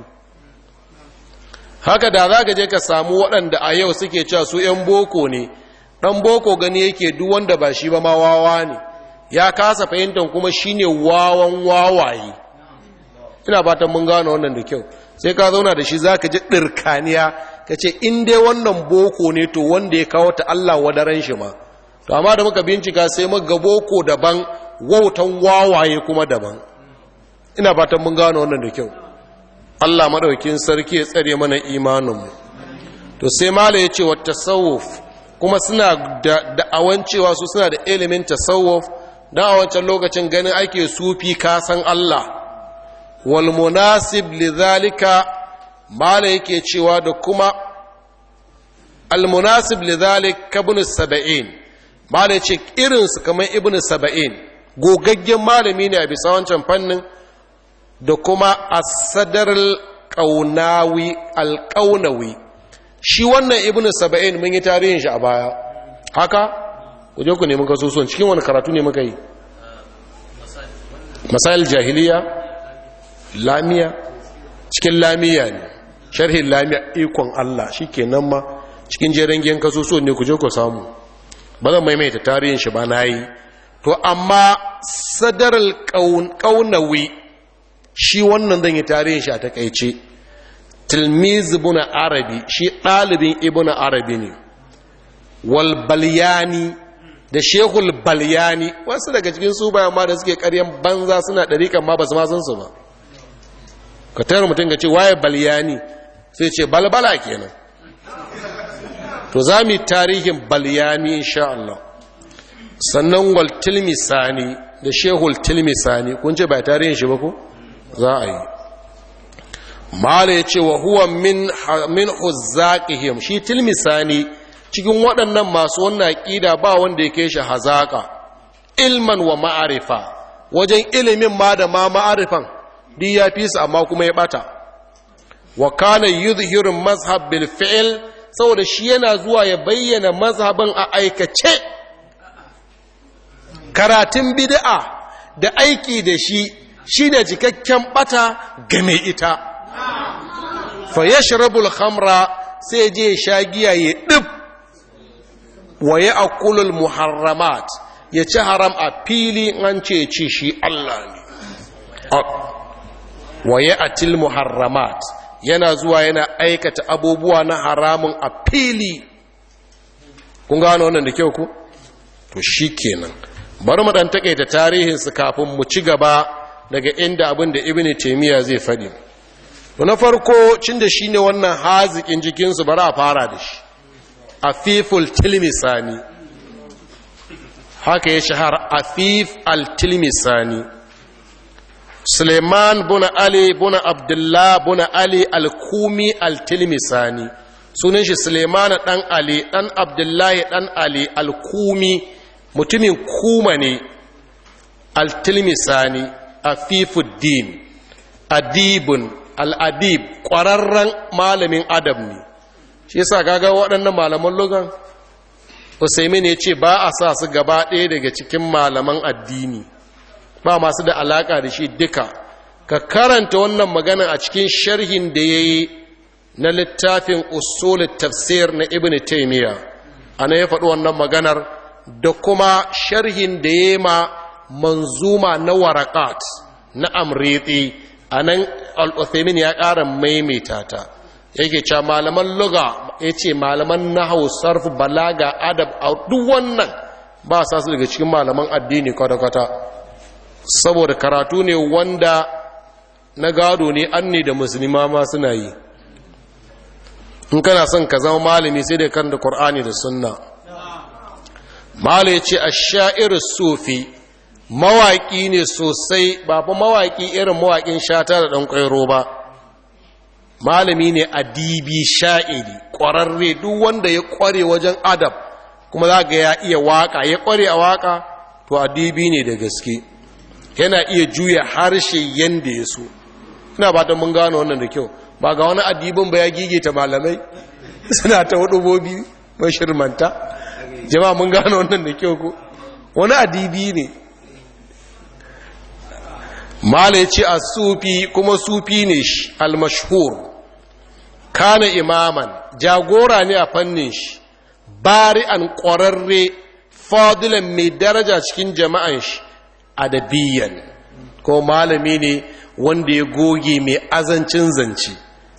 Haka da za ka je ka samu waɗanda a yau suke cewa su 'yan boko ne, ɗan boko gani yake duk wanda ba shi ba ma wawa ne, ya kasa fahimtar kuma shi ne wawan wawaye. Ina fatan mun gano wannan da kyau, sai ka zauna da shi za ka ji ɗirkaniya ka ce in dai wannan boko ne to wanda ya kawo ta Allah wadaran shi ma. To amma da muka bincika sai muka boko daban, wautan wawaye kuma daban. Ina fatan mun gano wannan da kyau. Allah madaukin sarki ya tsare mana imaninmu. To sai mala ya ce wa tasawuf, kuma suna da da'awan cewa su suna da ilimin tasawuf, dan a wancan lokacin ganin ake sufi kasan Allah. Wal munasib lidhalika, mala yake cewa da kuma almunasib lidhalik kabun saba'in, mala yace irinsu kamar ibn saba'in gogaggen malami ne a bisa wancan fannin, da kuma as-sadr al-qaunawi al-qaunawi. Shi wannan ibn saba'in mun yi tarihin shi a baya, haka ku je ku nemi kasusuwan cikin wani karatu ne muka yi, masail jahiliya, lamiya, cikin lamiya ne, sharhin lamiya ikon Allah shi kenan ma cikin jerengen kasusuwan ne ku je ku samu, ba zan maimaita tarihin shi ba na yi. To amma sadaral ƙaunawi shi wannan zan yi tarihin shi a takaice. Tilmiz ibn arabi, shi ɗalibin ibn arabi ne. Wal balyani da shehul balyani, wasu daga cikin su bayan ma da suke ƙaryan banza suna ɗariƙan ma ba su ma san su ba. Ka tayar mutum ga ce waye balyani, sai ce balbala kenan. To za mu yi tarihin balyani insha Allah. Sannan wal tilmisani da shehul tilmisani, kun ce ba tarihin shi ba ko za a yi. Mala ya ce wa huwa min huzzaqihim, shi tilmisani cikin waɗannan masu wannan aqida ba wanda yake shi hazaka ilman wa ma'arifa, wajen ilimin ma da ma ma'arifan duk ya fi su, amma kuma ya bata. Wa kana yuzhiru mazhab bil fi'l, saboda shi yana zuwa ya bayyana mazhabin a aikace. Karatun bid'a da aiki da shi da cikakken bata ga mai ita. Fa yashrabul khamra, sai je sha giya ya dib, wa ya'kulul muharramat, ya ci haram a fili an ce ci shi Allah ne. Wa ya'til muharramat, yana zuwa yana aikata abubuwa na haramun a fili. Kun gano wannan da kyau ku? To shikenan, bari mu dan takaita tarihin su kafin mu ci gaba daga inda abin da Ibn Taymiyyah zai faɗi. To na farko, cin da shine wannan hazikin jikin su, bari a fara da shi. Afiful Tilmisani, haka ya shahara, Afif al-Tilmisani. Suleiman buna Ali buna Abdullah buna Ali al-Kumi al-Tilmisani, sunan shi Suleiman dan Ali dan Abdullahi dan Ali al-Kumi, mutumin Kuma ne. Al-Tilmisani Afifuddin, adibun al-adib, ƙwararren malamin adab ne. Shi yasa kaga waɗannan malaman lugan Usaimin ya ce ba a sa su gaba ɗaya daga cikin malaman addini, ba masu da alaƙa da shi duka. Ka karanta wannan magana a cikin sharhin da ya yi na littafin usul tafsir na Ibn Taymiyyah, ana ya faɗi wannan maganar, da kuma sharhin da ya yi ma manzuma na warakat na Amriti, a nan Al-Uthaymin ya ƙara maimaita ta. Yake cewa malaman lugha, ya ce malaman nahwu, sarf, balaga, adab, duk wannan ba sa su daga cikin malaman addini kwata-kwata, saboda karatu ne wanda na gado ne, an ne da musulma ma suna yi. In kana son ka zama malami sai da kan da Qur'ani da sunna. Malai ya ce ash-sha'ir sufi mawaƙi ne sosai, ba fa mawaƙi irin mawaƙin Shata da ɗan ƙwairo ba, malami ne adibi sha'iri ƙwararre, duk wanda ya ƙware wajen adab kuma za ga ya iya waƙa, ya ƙware a waƙa, to adibi ne da gaske, yana iya juya harshe yanda ya so. Ina ba ta mun gano wannan da kyau, ba ga wani adibin ba ya gigita malamai suna ta hudubobi mashirmanta. Jama'a mun gano wannan da kyau ko wani adibi ne. Mala ya ce a sufi, kuma sufi ne shi al-mashhur, kana imaman, jagora ne a fannin shi, bari'an ƙwararre, fadilan mai daraja cikin jama'an shi, adabiyan, ko malami ne wanda ya goge mai azancin zance.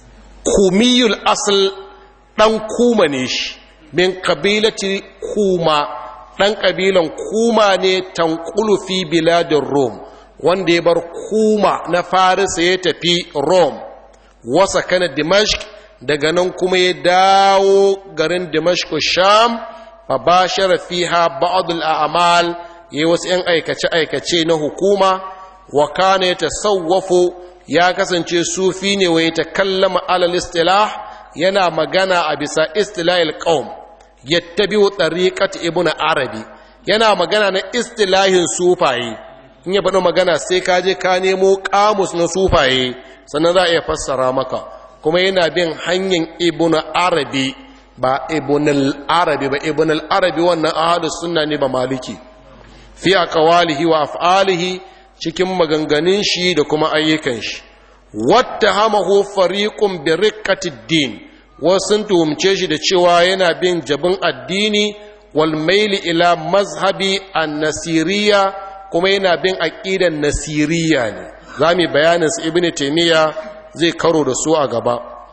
Kumiyul asal, ɗan kuma ne shi, min kabilati kuma, ɗan ƙabilan kuma ne, tankulu fi biladin Rom, wanda ya bar kuma na Farisa ya tafi Rome, wasa kana Dimashq, daga nan kuma ya dawo garin Dimashq Sham, fa bashara fiha ba'd al-a'mal, yayi wasu 'yan aikace-aikace na hukuma. Wa kana yatasawwafu, ya kasance sufi ne, wa yatakallama alal istilah, yana magana a bisa istilahil qaum, yattabi'u tariqat ibn arabi, yana magana na istilahin sufaye. In ya faɗi magana sai ka je ka nemo kamus na sufaye sannan za a iya fassara maka, kuma yana bin hanyar ibn arabi, ba ibn al-arabi ba. Ibn al-arabi wannan ahadus sunna ne, ba maliki. Fi aqwalihi wa af'alihi, cikin maganganun shi da kuma ayyukan shi. Wattahamahu fariqun bi riqqatid din, wasu tuhumce shi da cewa yana bin jabin addini, wal maili ila mazhabi an-nasiriyya, kuma yana bin aqidan nasiriyya ne. Zamu bayanin su Ibn Taymiyyah zai karo da su a gaba.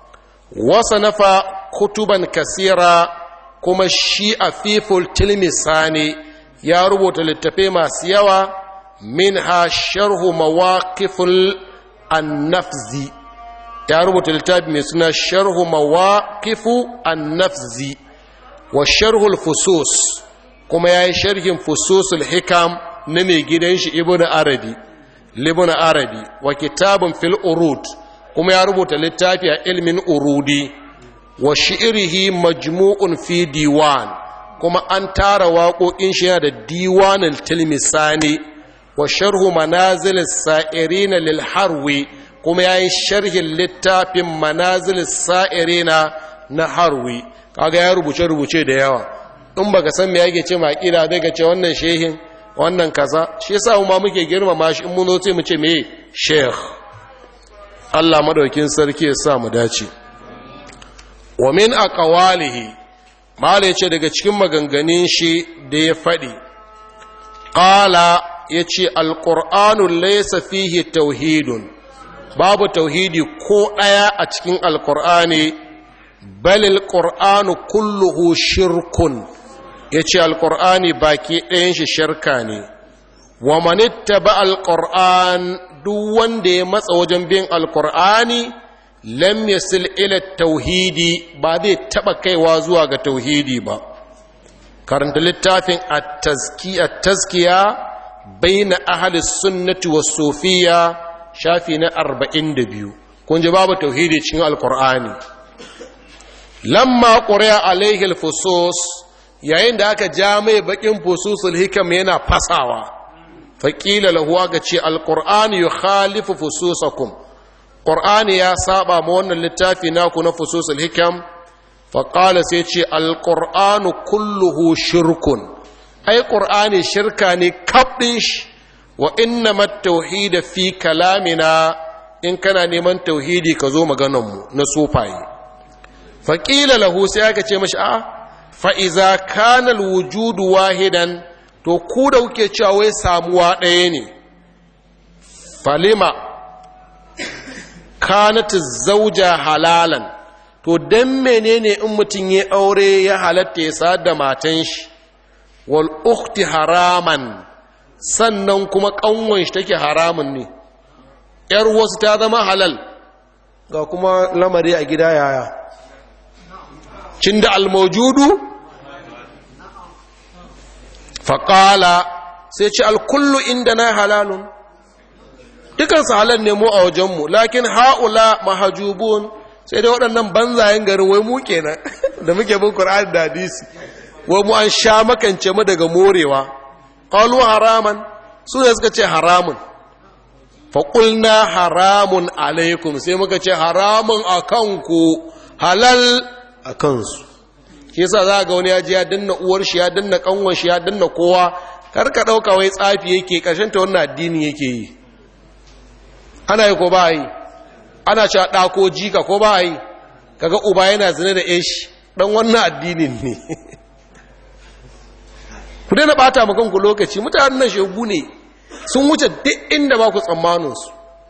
Wasanafa kutuban kasira, kuma shi afiful tilmisani ya rubuta littattafai masu yawa, minha sharhu mawaqiful an-nafzi, ya rubuta littafi mai suna sharhu mawaqifu an-nafzi, wa sharhul fusus, kuma yayi sharhin fususul hikam na mai gidan shi ibn arabi, wa kitabun fil urud, kuma ya rubuta littafi a ilmin urudi, wa shi'rihi majmu'un fi diwan, kuma an tara waƙoƙin shi da diwanul tilmisani, wa sharhu manazil as-sa'irin lil harwi, kuma yayi sharhin littafin manazil as-sa'irin na harwi. Kaga ya rubuce da yawa, in baka san me yake ce ma aqida zai ga ce wannan shehin wannan kaza. Shi yasa mu ma muke girmama shi, in mun zo sai mu ce me sheikh. Allah madaukin sarki ya sa mu dace. Wa min aqwalihi, mala yace daga cikin maganganun shi da ya faɗi, qala yace alqur'anu laysa fihi tauhidun, babu tauhidi ko ɗaya a cikin alqur'ani, bal alqur'anu kulluhu shirkun, yace alqur'ani baki ɗayan shi shirka ne. Wa man ittaba alqur'an, duk wanda ya matsa wajen bin alqur'ani, lam yasil ila tauhidi, ba zai taba kaiwa zuwa ga tauhidi ba. Karanta littafin at-tazkiya baina ahli sunnati was sufiya, shafi na 42. kun ji babu tauhidi cikin alqur'ani. Lamma quriya alaihi al-fusus, yayin da aka ja mai bakin fususul hikam yana fasawa, faqila lahu, aka ce alqur'ani yukhalifu fususakum, ƙur'ani ya saba ma wannan littafi naku na fususul hikam, faƙala sai ce alƙur'anu kulluhu shirkun ai ƙur'ani shirka ne kaɗin shi wa inna tauhida fi kalamina in kana neman tauhidi ka zo maganarmu na sufaye faƙila lahu sai aka ce mashi a fa'iza kanal wujudu wahidan to ku da kuke cewa wai samuwa ɗaya ne falima kanatu zauja halalan to dan menene in mutum ya aure ya halatta ya sa da matan shi wal ukhti haraman sannan kuma kanwan shi take haramun ne yar wasu ta zama halal ga kuma lamari a gida yaya cin da almawjudu faqala sai ce alkullu indana halalun dukansu halal ne mu a wajenmu lakin haula mahajubun sai dai waɗannan banzayen gari wai mu kenan da muke bin Qur'ani da hadisi wai mu an sha makance mu daga morewa qalu haraman su ne suka ce haramun fa qulna haramun alaikum sai muka ce haramun akan ku halal akan su shi yasa za ga wani ya ji ya danna uwar shi ya danna kanwan shi ya danna kowa kar ka dauka wai tsafi yake karshen ta wannan addini yake yi ana yi ko ba yi ana cewa ɗako jika ko ba yi kaga uba yana zina da ish dan wannan addinin ne ku daina bata maka ku lokaci mutanen nan shegu ne sun wuce duk inda ba ku tsammanin su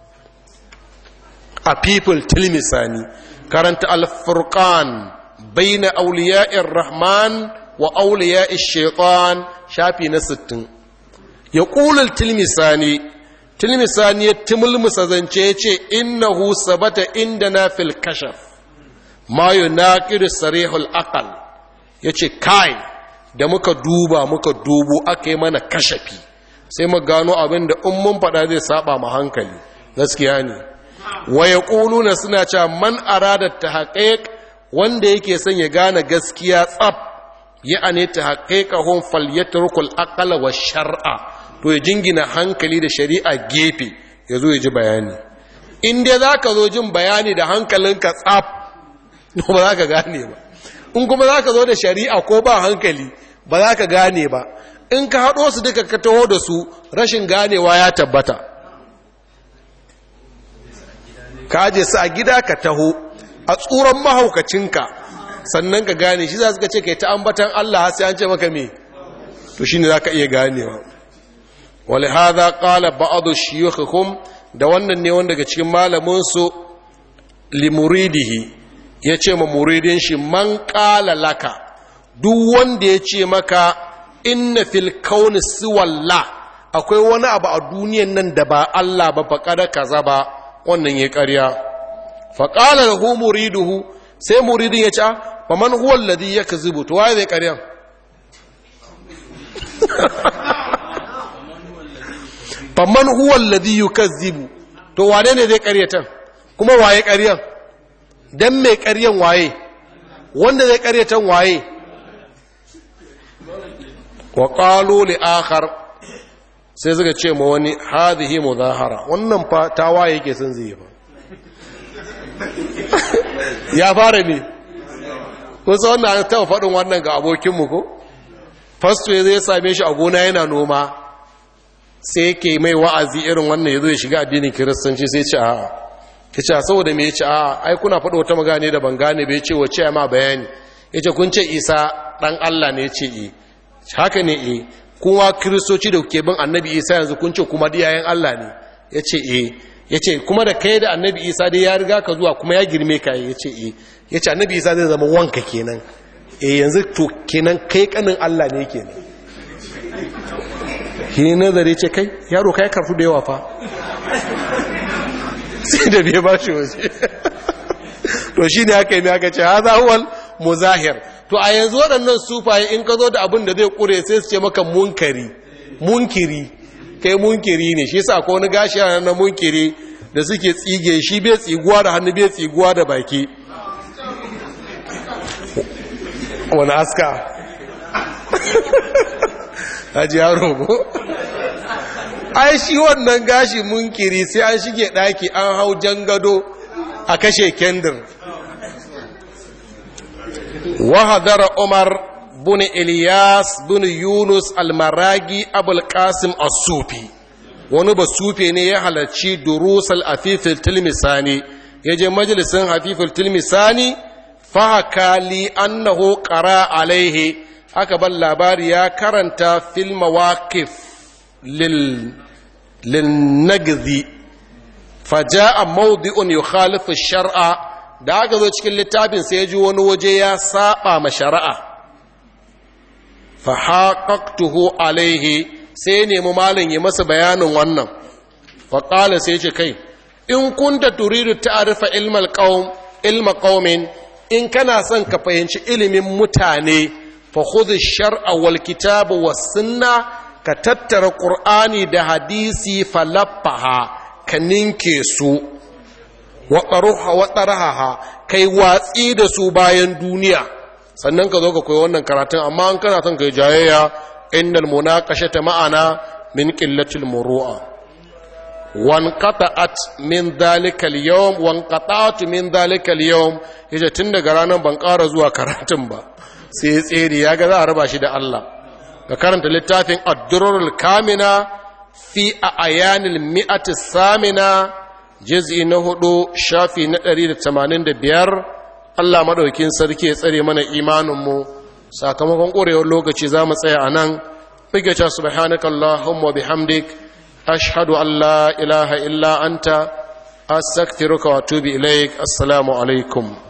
a people tilmisani karanta al-furqan baina awliya'ir rahman wa awliya'ish shaitan shafi na 60 yaqulu al-tilmisani tilmisani ya timulmusa zance ya ce innahu sabata indana fil kashaf ma yunaqidu sarihul aqal yace kai da muka dubo aka yi mana kashafi sai mu gano abin da in mun faɗa zai saba ma hankali gaskiya ne wa yaquluna suna cewa man arada tahqiq wanda yake son ya gane gaskiya tsaf ya'ani tahqiqahum falyatrukul aqla wash shar'a to ya jingina hankali da shari'a gefe ya zo ya ji bayani in dai za ka zo jin bayani da hankalinka tsaf ba za ka gane ba in kuma za ka zo da shari'a ko ba hankali ba za ka gane ba in ka haɗo su duka ka taho da su rashin ganewa ya tabbata ka aje su a gida ka taho a tsuran mahaukacinka sannan ka gane shi za su ka ce ka yi ta ambatan Allah sai an ce maka me to shi ne za ka iya ganewa ولهذا قال بعض شيوخكم da wannan ne wanda daga cikin malaminsu limuridihi ya ce ma muridin shi man ƙala laka duk wanda ya ce maka inna fil kauni siwalla akwai wani abu a duniyan nan da ba Allah ba faƙada kaza ba wannan ya ƙarya faƙala lahu muriduhu sai muridin ya ce fa man huwa alladhi yakzibu to waye zai ƙaryan famman huwa alladhi yukazzibu to wane ne zai ƙaryatan kuma waye ƙaryan dan mai ƙaryan waye wanda zai ƙaryatan waye wa qalu li akhar sai suka ce ma wani hadhihi mudahara wannan fa tawaye yake son zai ba ya fara ne ko sai wannan ta faɗin wannan ga abokin mu ko fasto zai same shi a gona yana noma sai yake mai wa'azi irin wannan ya zo ya shiga addinin kiristanci sai ce a'a ya ce saboda me ya ce a'a ai kuna faɗa wata magana da ban gane bai ce wace ya ma bayani ya ce kun ce isa ɗan Allah ne ya ce e haka ne e kuma kiristoci da kuke bin annabi isa yanzu kun ce kuma diyayen Allah ne ya ce e ya ce kuma da kai da annabi isa dai ya riga ka zuwa kuma ya girme ka ya ce e ya ce annabi isa zai zama wanka kenan e yanzu to kenan kai kanin Allah ne kenan ki nazari ce kai yaro kai karfu da yawa fa sai da bai ba shi waje to shi ne aka yi aka ce haza huwal muzahir to a yanzu waɗannan sufaye in ka zo da abin da zai ƙure sai su ce maka munkiri kai munkiri ne shi sa ko wani gashi na munkiri da suke tsige shi bai tsiguwa da hannu bai tsiguwa da baki wani aska haji yaro ko ai shi wannan gashi munkiri sai an shige daki an hau jangado a kashe kendir wahadara umar bin ilyas bin yunus almaragi abul qasim as-sufi wani ba sufi ne ya halarci durus al-afif al-tilmisani yaje majalisin afif al-tilmisani fa hakali annahu qara alaihi aka ban labari ya karanta fil mawaqif lil nagzi faja'a mawdi'un yukhalifu ash-shar'a da aka zo cikin littafin sai ya ji wani waje ya saba ma shari'a fa haqaqtuhu alaihi sai nemi malin ya masa bayanin wannan fa qala sai ce kai in kunta turidu ta'rifa ilma qaumin in kana son ka fahimci ilimin mutane fa khudh ash-shar'a wal kitaba was sunna ka tattara qur'ani da hadisi falaffaha ka ninke su waɗaraha kai watsi da su bayan duniya sannan ka zo ka koyi wannan karatun amma an kana son kai jayayya innal munaqashata ma'ana min qillatil muru'a wanqata'at min dhalika al-yawm wanqata'tu min dhalika al-yawm yace tun daga ranar ban ƙara zuwa karatun ba sai ya tsere ya ga za a raba shi da Allah ka karanta littafin ad-durrul kamina fi ayanil mi'ati samina juz'i na 4 shafi na 185 Allah madaukin sarki ya tsare mana imaninmu sakamakon ƙorewar lokaci za mu tsaya a nan muke cewa subhanakallahumma bihamdik ashhadu an la ilaha illa anta astaghfiruka wa atubu ilaik assalamu alaikum